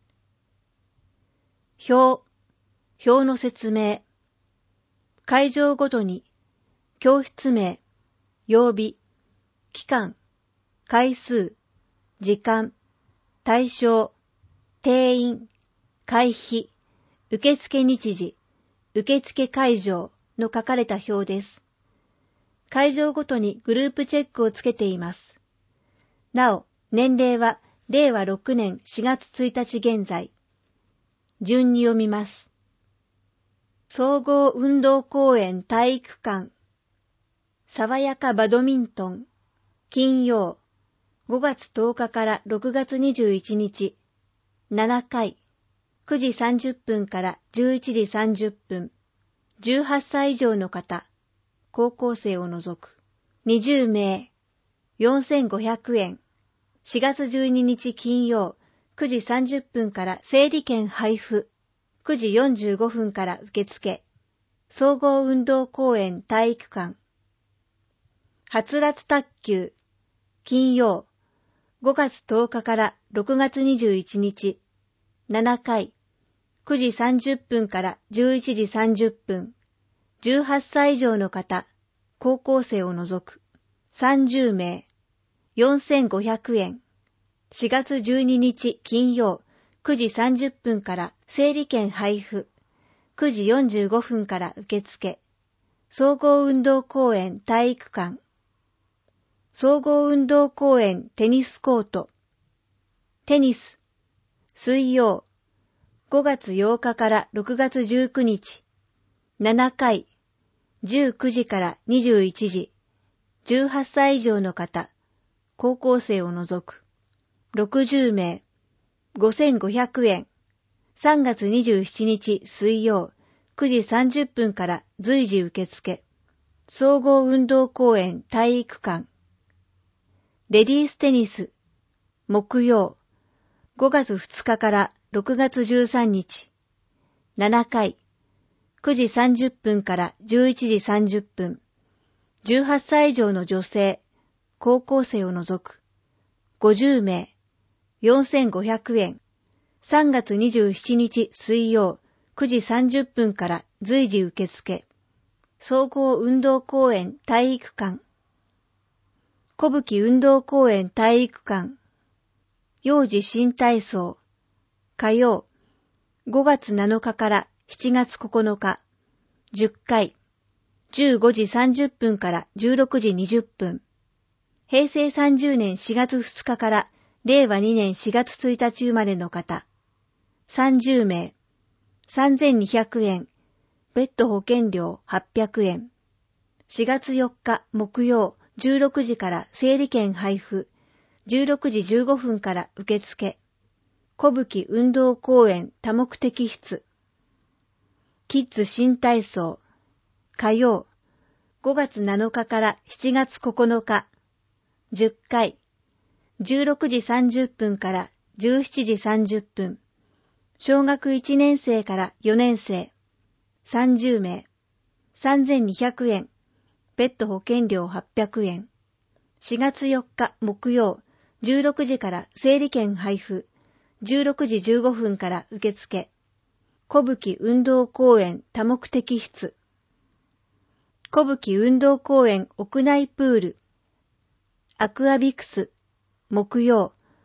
Speaker 2: 表の説明。会場ごとに、教室名、曜日、期間、回数、時間、対象、定員、会費、受付日時、受付会場の書かれた表です。会場ごとにグループチェックをつけています。なお、年齢は令和6年4月1日現在。順に読みます。総合運動公園体育館、爽やかバドミントン、金曜、5月10日から6月21日、7回、9時30分から11時30分、18歳以上の方、高校生を除く、20名、4500円、4月12日金曜、9時30分から整理券配布、9時45分から受付、総合運動公園体育館、はつらつ卓球、金曜、5月10日から6月21日、7回、9時30分から11時30分、18歳以上の方、高校生を除く、30名、4500円、4月12日金曜、9時30分から整理券配布、9時45分から受付、総合運動公園体育館、総合運動公園テニスコート、テニス、水曜、5月8日から6月19日、7回、19時から21時、18歳以上の方、高校生を除く、60名、5500円、3月27日水曜、9時30分から随時受付、総合運動公園体育館、レディーステニス、木曜、5月2日から6月13日、7回、9時30分から11時30分、18歳以上の女性、高校生を除く、50名、4500円、3月27日水曜、9時30分から随時受付、総合運動公園体育館、小吹運動公園体育館、幼児新体操、火曜、5月7日から7月9日、10回、15時30分から16時20分、平成30年4月2日から令和2年4月1日生まれの方、30名、3200円、別途保険料800円、4月4日木曜16時から整理券配布、16時15分から受付、小吹運動公園多目的室、キッズ新体操、火曜、5月7日から7月9日、10回、16時30分から17時30分、小学1年生から4年生、30名、3200円、別途保険料800円、4月4日木曜、16時から整理券配布、16時15分から受付、小吹運動公園多目的室、小吹運動公園屋内プール、アクアビクス、木曜、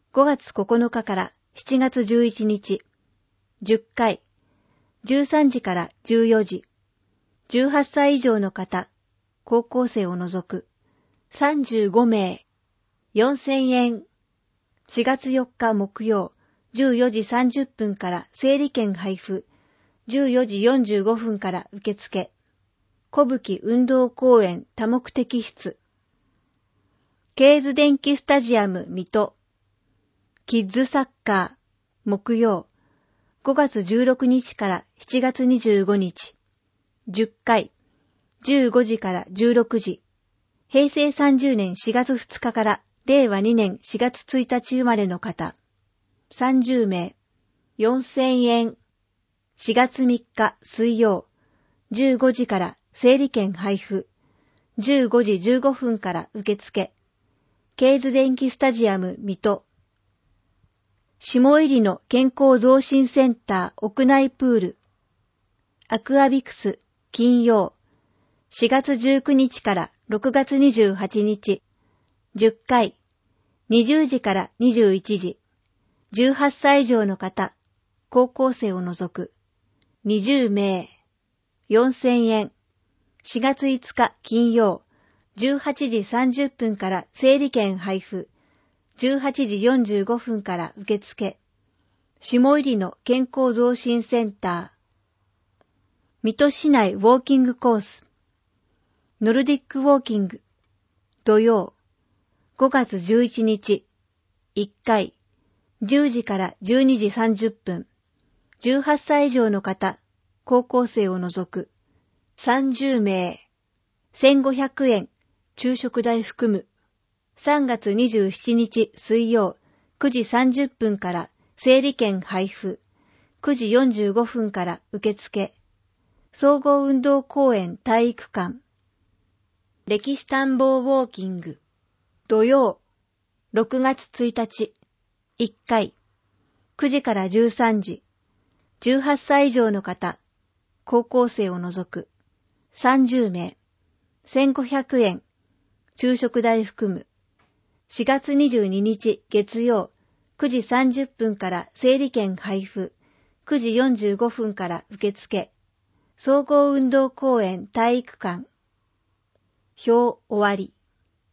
Speaker 2: 5月9日から7月11日、10回、13時から14時、18歳以上の方、高校生を除く、35名、4000円。4月4日木曜、14時30分から整理券配布、14時45分から受付。小吹運動公園多目的室。ケーズ電気スタジアム水戸。キッズサッカー、木曜、5月16日から7月25日。10回、15時から16時。平成30年4月2日から令和2年4月1日生まれの方。30名、4000円。4月3日水曜、15時から整理券配布、15時15分から受付。ケーズ電気スタジアム水戸。下入の健康増進センター屋内プール。アクアビクス金曜、4月19日から6月28日、10回、20時から21時、18歳以上の方、高校生を除く、20名、4000円。4月5日金曜、18時30分から整理券配布、18時45分から受付。下入の健康増進センター。水戸市内ウォーキングコース。ノルディックウォーキング。土曜、5月11日、1回、10時から12時30分。18歳以上の方、高校生を除く、30名、1500円、昼食代含む。3月27日水曜、9時30分から整理券配布、9時45分から受付。総合運動公園体育館。歴史探訪ウォーキング。土曜、6月1日、1回、9時から13時。18歳以上の方、高校生を除く、30名、1500円、昼食代含む。4月22日月曜、9時30分から整理券配布、9時45分から受付。総合運動公園体育館。表終わり。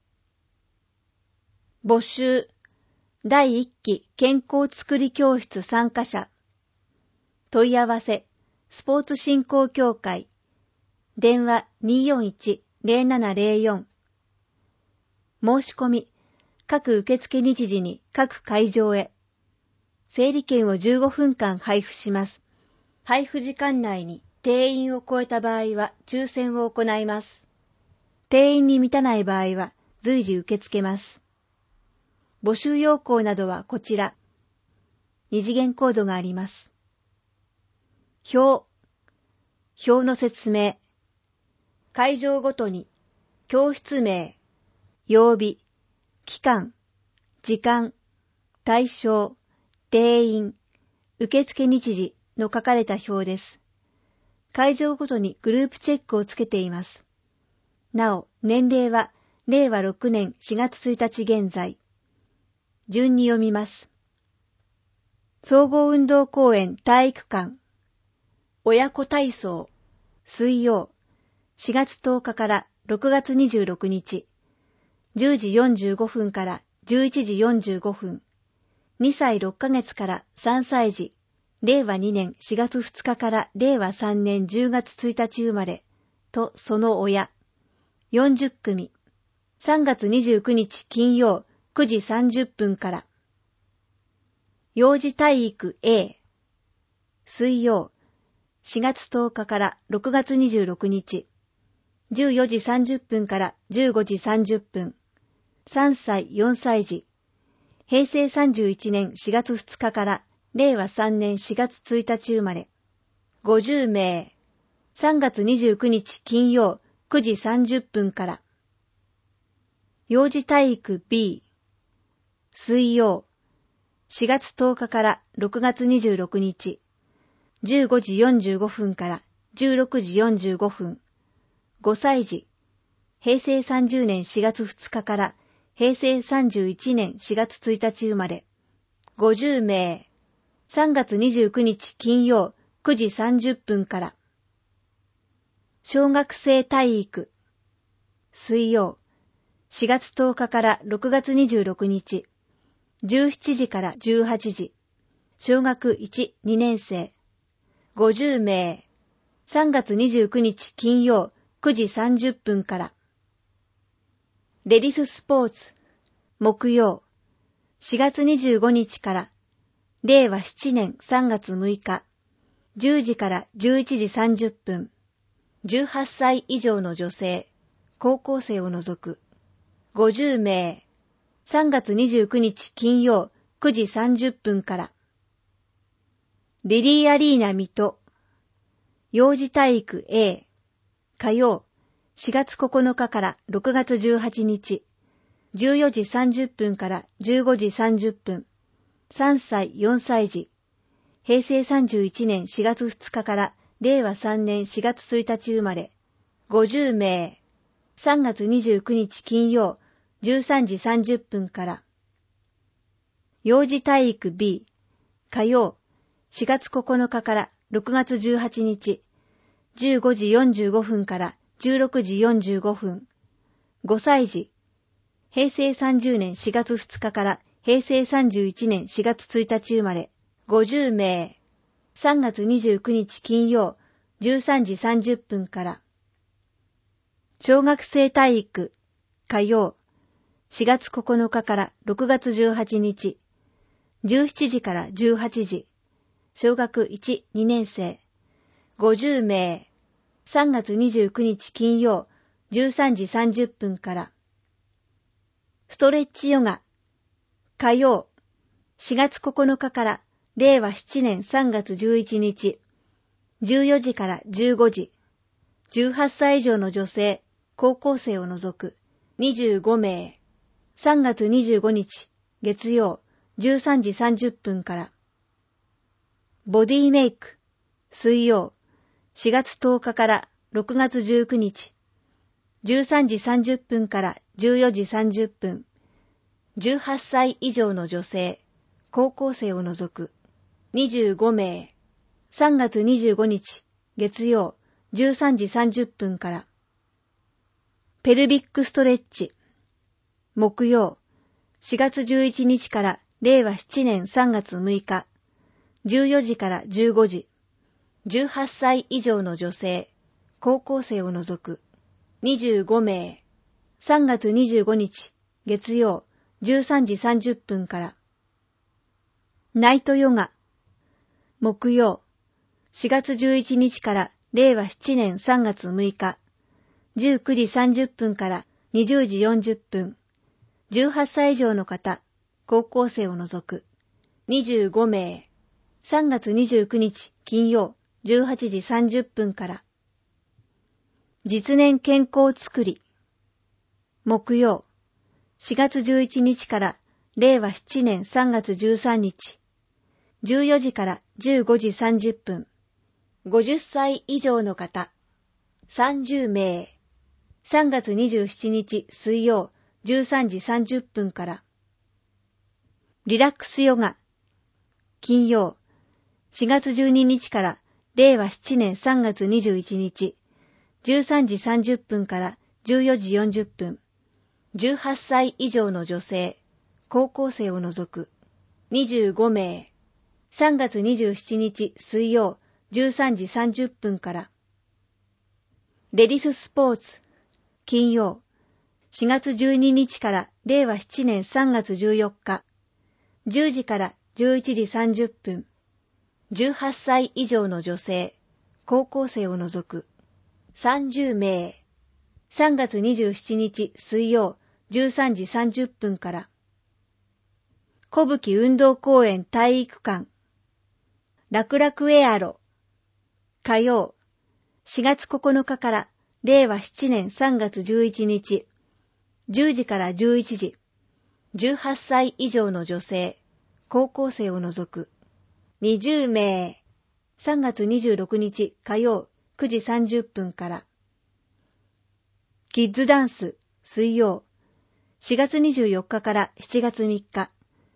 Speaker 2: 募集。第1期健康づくり教室参加者。問い合わせ。スポーツ振興協会。電話 241-0704。申し込み。各受付日時に各会場へ。整理券を15分間配布します。配布時間内に定員を超えた場合は抽選を行います。定員に満たない場合は随時受け付けます。募集要項などはこちら。二次元コードがあります。表の説明。会場ごとに、教室名、曜日、期間、時間、対象、定員、受付日時の書かれた表です。会場ごとにグループチェックをつけています。なお、年齢は令和6年4月1日現在。順に読みます。総合運動公園体育館。親子体操。水曜。4月10日から6月26日。10時45分から11時45分。2歳6ヶ月から3歳児。令和2年4月2日から令和3年10月1日生まれ。とその親。40組。3月29日金曜9時30分から。幼児体育 A。水曜。4月10日から6月26日。14時30分から15時30分。3歳4歳児。平成31年4月2日から令和3年4月1日生まれ。50名。3月29日金曜9時30分から。幼児体育 B。水曜。4月10日から6月26日。15時45分から16時45分。5歳児。平成30年4月2日から平成31年4月1日生まれ。 50名。3月29日金曜9時30分から。小学生体育。水曜。4月10日から6月26日。17時から18時。小学1、2年生。50名。3月29日金曜9時30分から。レディススポーツ。木曜。4月25日から。令和7年3月6日。10時から11時30分。18歳以上の女性、高校生を除く。50名。3月29日金曜9時30分から。リリーアリーナ水戸。幼児体育 A。火曜。4月9日から6月18日。14時30分から15時30分。3歳4歳児。平成31年4月2日から令和3年4月1日生まれ。50名。3月29日金曜13時30分から。幼児体育 B。火曜。4月9日から6月18日。15時45分から16時45分。5歳児。平成30年4月2日から平成31年4月1日生まれ。50名。3月29日金曜13時30分から。小学生体育。火曜。4月9日から6月18日。17時から18時。小学1、2年生。50名。3月29日金曜13時30分から。ストレッチヨガ。火曜。4月9日から令和7年3月11日。14時から15時。18歳以上の女性、高校生を除く。25名。3月25日月曜13時30分から。ボディメイク。水曜。4月10日から6月19日。13時30分から14時30分。18歳以上の女性、高校生を除く。25名。3月25日月曜13時30分から。ペルビックストレッチ。木曜。4月11日から令和7年3月6日。14時から15時。18歳以上の女性、高校生を除く。25名。3月25日月曜13時30分から。ナイトヨガ。木曜。4月11日から令和7年3月6日。19時30分から20時40分。18歳以上の方、高校生を除く。25名。3月29日金曜18時30分から。実年健康つくり。木曜。4月11日から令和7年3月13日。14時から15時30分。50歳以上の方。30名。3月27日水曜13時30分から。リラックスヨガ。金曜。4月12日から令和7年3月21日。13時30分から14時40分。18歳以上の女性、高校生を除く。25名。3月27日水曜13時30分から。レディススポーツ。金曜。4月12日から令和7年3月14日。10時から11時30分。18歳以上の女性、高校生を除く。30名。3月27日水曜13時30分から。小吹運動公園体育館。楽々エアロ。火曜。4月9日から令和7年3月11日。10時から11時。18歳以上の女性、高校生を除く。20名。3月26日火曜9時30分から。キッズダンス水曜。4月24日から7月3日。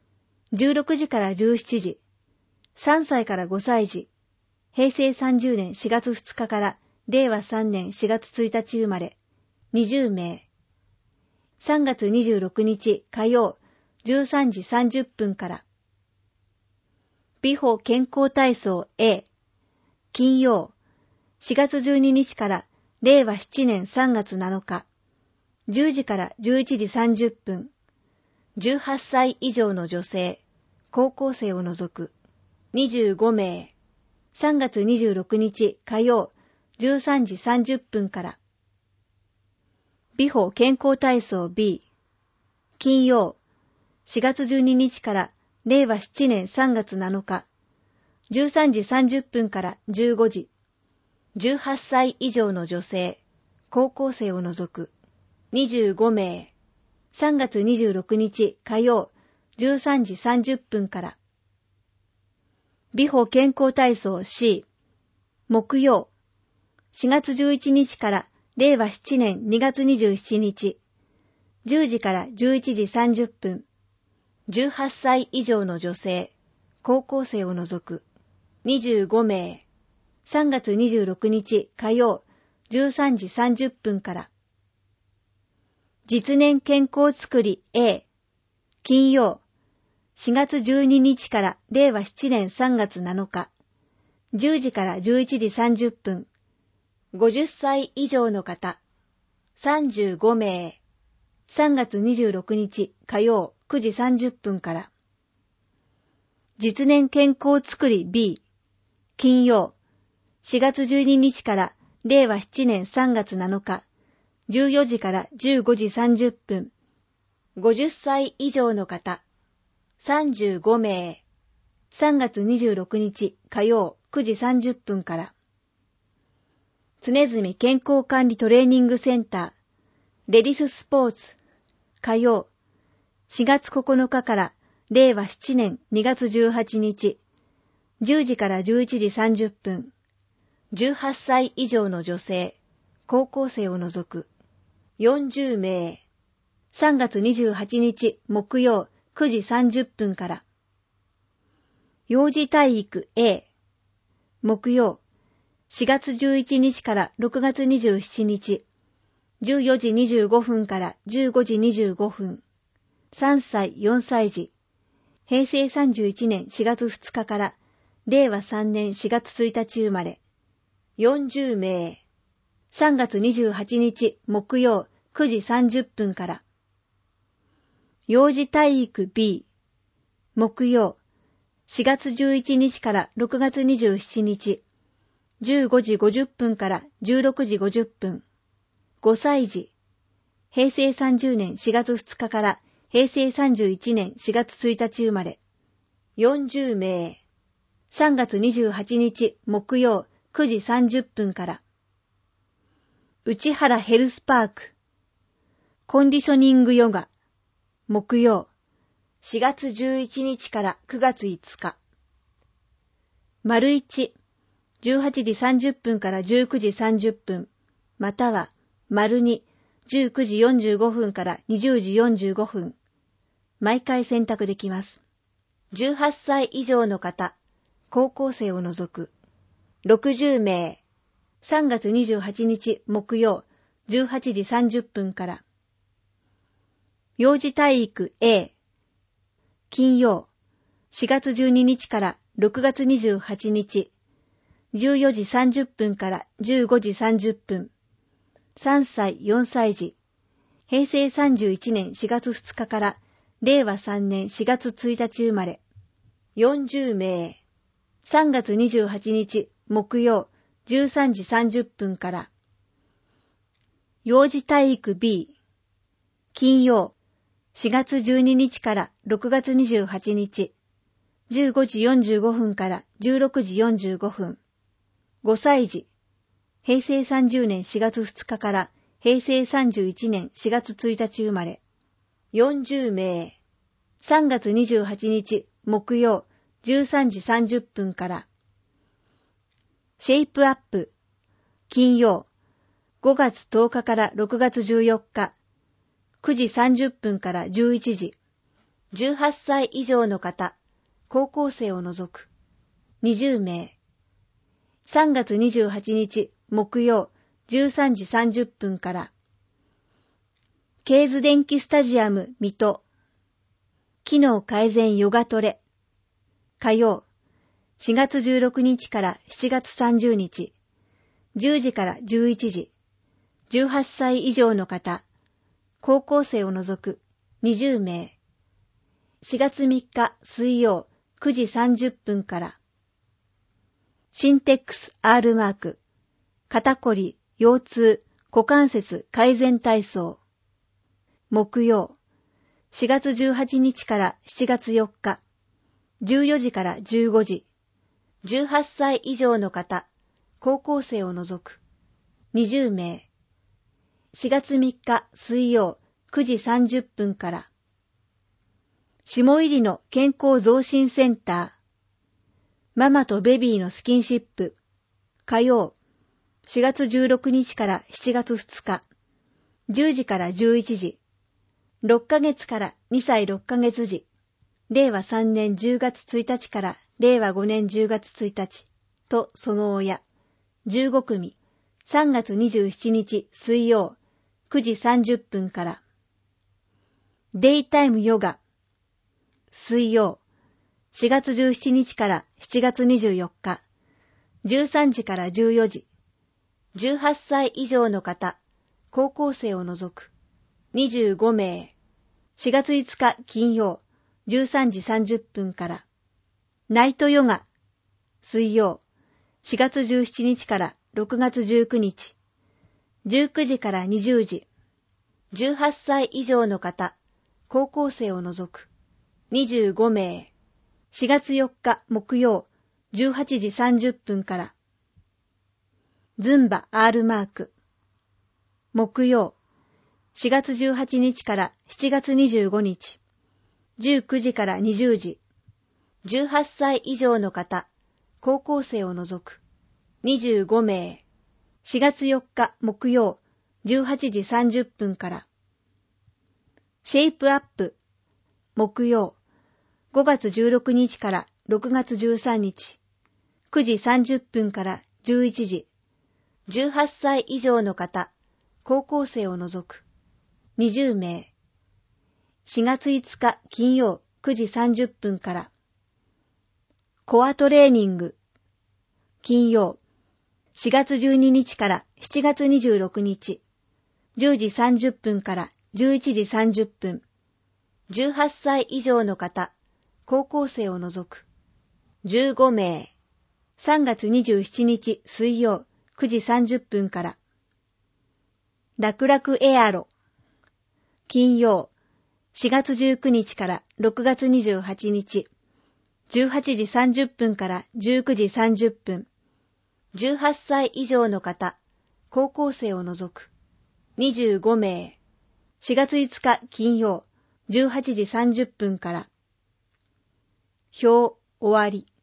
Speaker 5: 16時から17時、3歳から5歳児、平成30年4月2日から令和3年4月1日生まれ、20名。3月26日火曜、13時30分から。美保健康体操 A、金曜、4月12日から令和7年3月7日、10時から11時30分、18歳以上の女性、高校生を除く、25名。3月26日火曜、13時30分から。美保健康体操 B、金曜、4月12日から令和7年3月7日、13時30分から15時、18歳以上の女性、高校生を除く、25名。3月26日火曜、13時30分から。美保健康体操 C、木曜、4月11日から令和7年2月27日、10時から11時30分、18歳以上の女性、高校生を除く、25名。3月26日火曜、13時30分から。実年健康づくり A、金曜、4月12日から令和7年3月7日、10時から11時30分、50歳以上の方、35名。3月26日火曜9時30分から。実年健康づくり B、金曜、4月12日から令和7年3月7日、14時から15時30分、50歳以上の方、35名。3月26日火曜9時30分から。常住健康管理トレーニングセンター、レディススポーツ、火曜、4月9日から令和7年2月18日、10時から11時30分、18歳以上の女性、高校生を除く、40名。3月28日木曜9時30分から。幼児体育 A、木曜、4月11日から6月27日、14時25分から15時25分、3歳4歳児、平成31年4月2日から令和3年4月1日生まれ、40名。3月28日木曜9時30分から。幼児体育 B、木曜、4月11日から6月27日、15時50分から16時50分、5歳児、平成30年4月2日から平成31年4月1日生まれ、40名。3月28日木曜9時30分から。内原ヘルスパーク、コンディショニングヨガ、木曜、4月11日から9月5日。丸1、18時30分から19時30分、または丸2、19時45分から20時45分。毎回選択できます。18歳以上の方、高校生を除く。60名。3月28日木曜、18時30分から。幼児体育 A、金曜、4月12日から6月28日、14時30分から15時30分、3歳4歳児、平成31年4月2日から令和3年4月1日生まれ、40名。3月28日木曜13時30分から。幼児体育 B、金曜、4月12日から6月28日、15時45分から16時45分。5歳児、平成30年4月2日から平成31年4月1日生まれ、40名。3月28日木曜13時30分から。シェイプアップ、金曜、5月10日から6月14日、9時30分から11時、 18歳以上の方、高校生を除く、20名。3月28日木曜13時30分から、ケーズ電気スタジアム水戸、機能改善ヨガトレ、火曜、4月16日から7月30日、10時から11時、18歳以上の方、高校生を除く20名。4月3日水曜9時30分から、シンテックス R マーク、肩こり、腰痛、股関節改善体操。木曜、4月18日から7月4日、14時から15時、18歳以上の方、高校生を除く、20名。4月3日水曜9時30分から、下入の健康増進センター、ママとベビーのスキンシップ、火曜、4月16日から7月2日、10時から11時、6ヶ月から2歳6ヶ月時、令和3年10月1日から令和5年10月1日とその親、15組、3月27日水曜、9時30分から、デイタイムヨガ、水曜、4月17日から7月24日、13時から14時、18歳以上の方、高校生を除く、25名。4月5日金曜、13時30分から、ナイトヨガ、水曜、4月17日から6月19日、19時から20時、18歳以上の方、高校生を除く、25名。4月4日木曜、18時30分から、ズンバ R マーク、木曜、4月18日から7月25日、19時から20時、18歳以上の方、高校生を除く、25名。4月4日木曜、18時30分から、シェイプアップ、木曜、5月16日から6月13日、9時30分から11時、18歳以上の方、高校生を除く、20名。4月5日金曜9時30分から、コアトレーニング、金曜、4月12日から7月26日、10時30分から11時30分、18歳以上の方、高校生を除く、15名。3月27日水曜9時30分から、楽々エアロ、金曜、4月19日から6月28日、18時30分から19時30分、18歳以上の方、高校生を除く、25名。4月5日金曜、18時30分から、表終わり。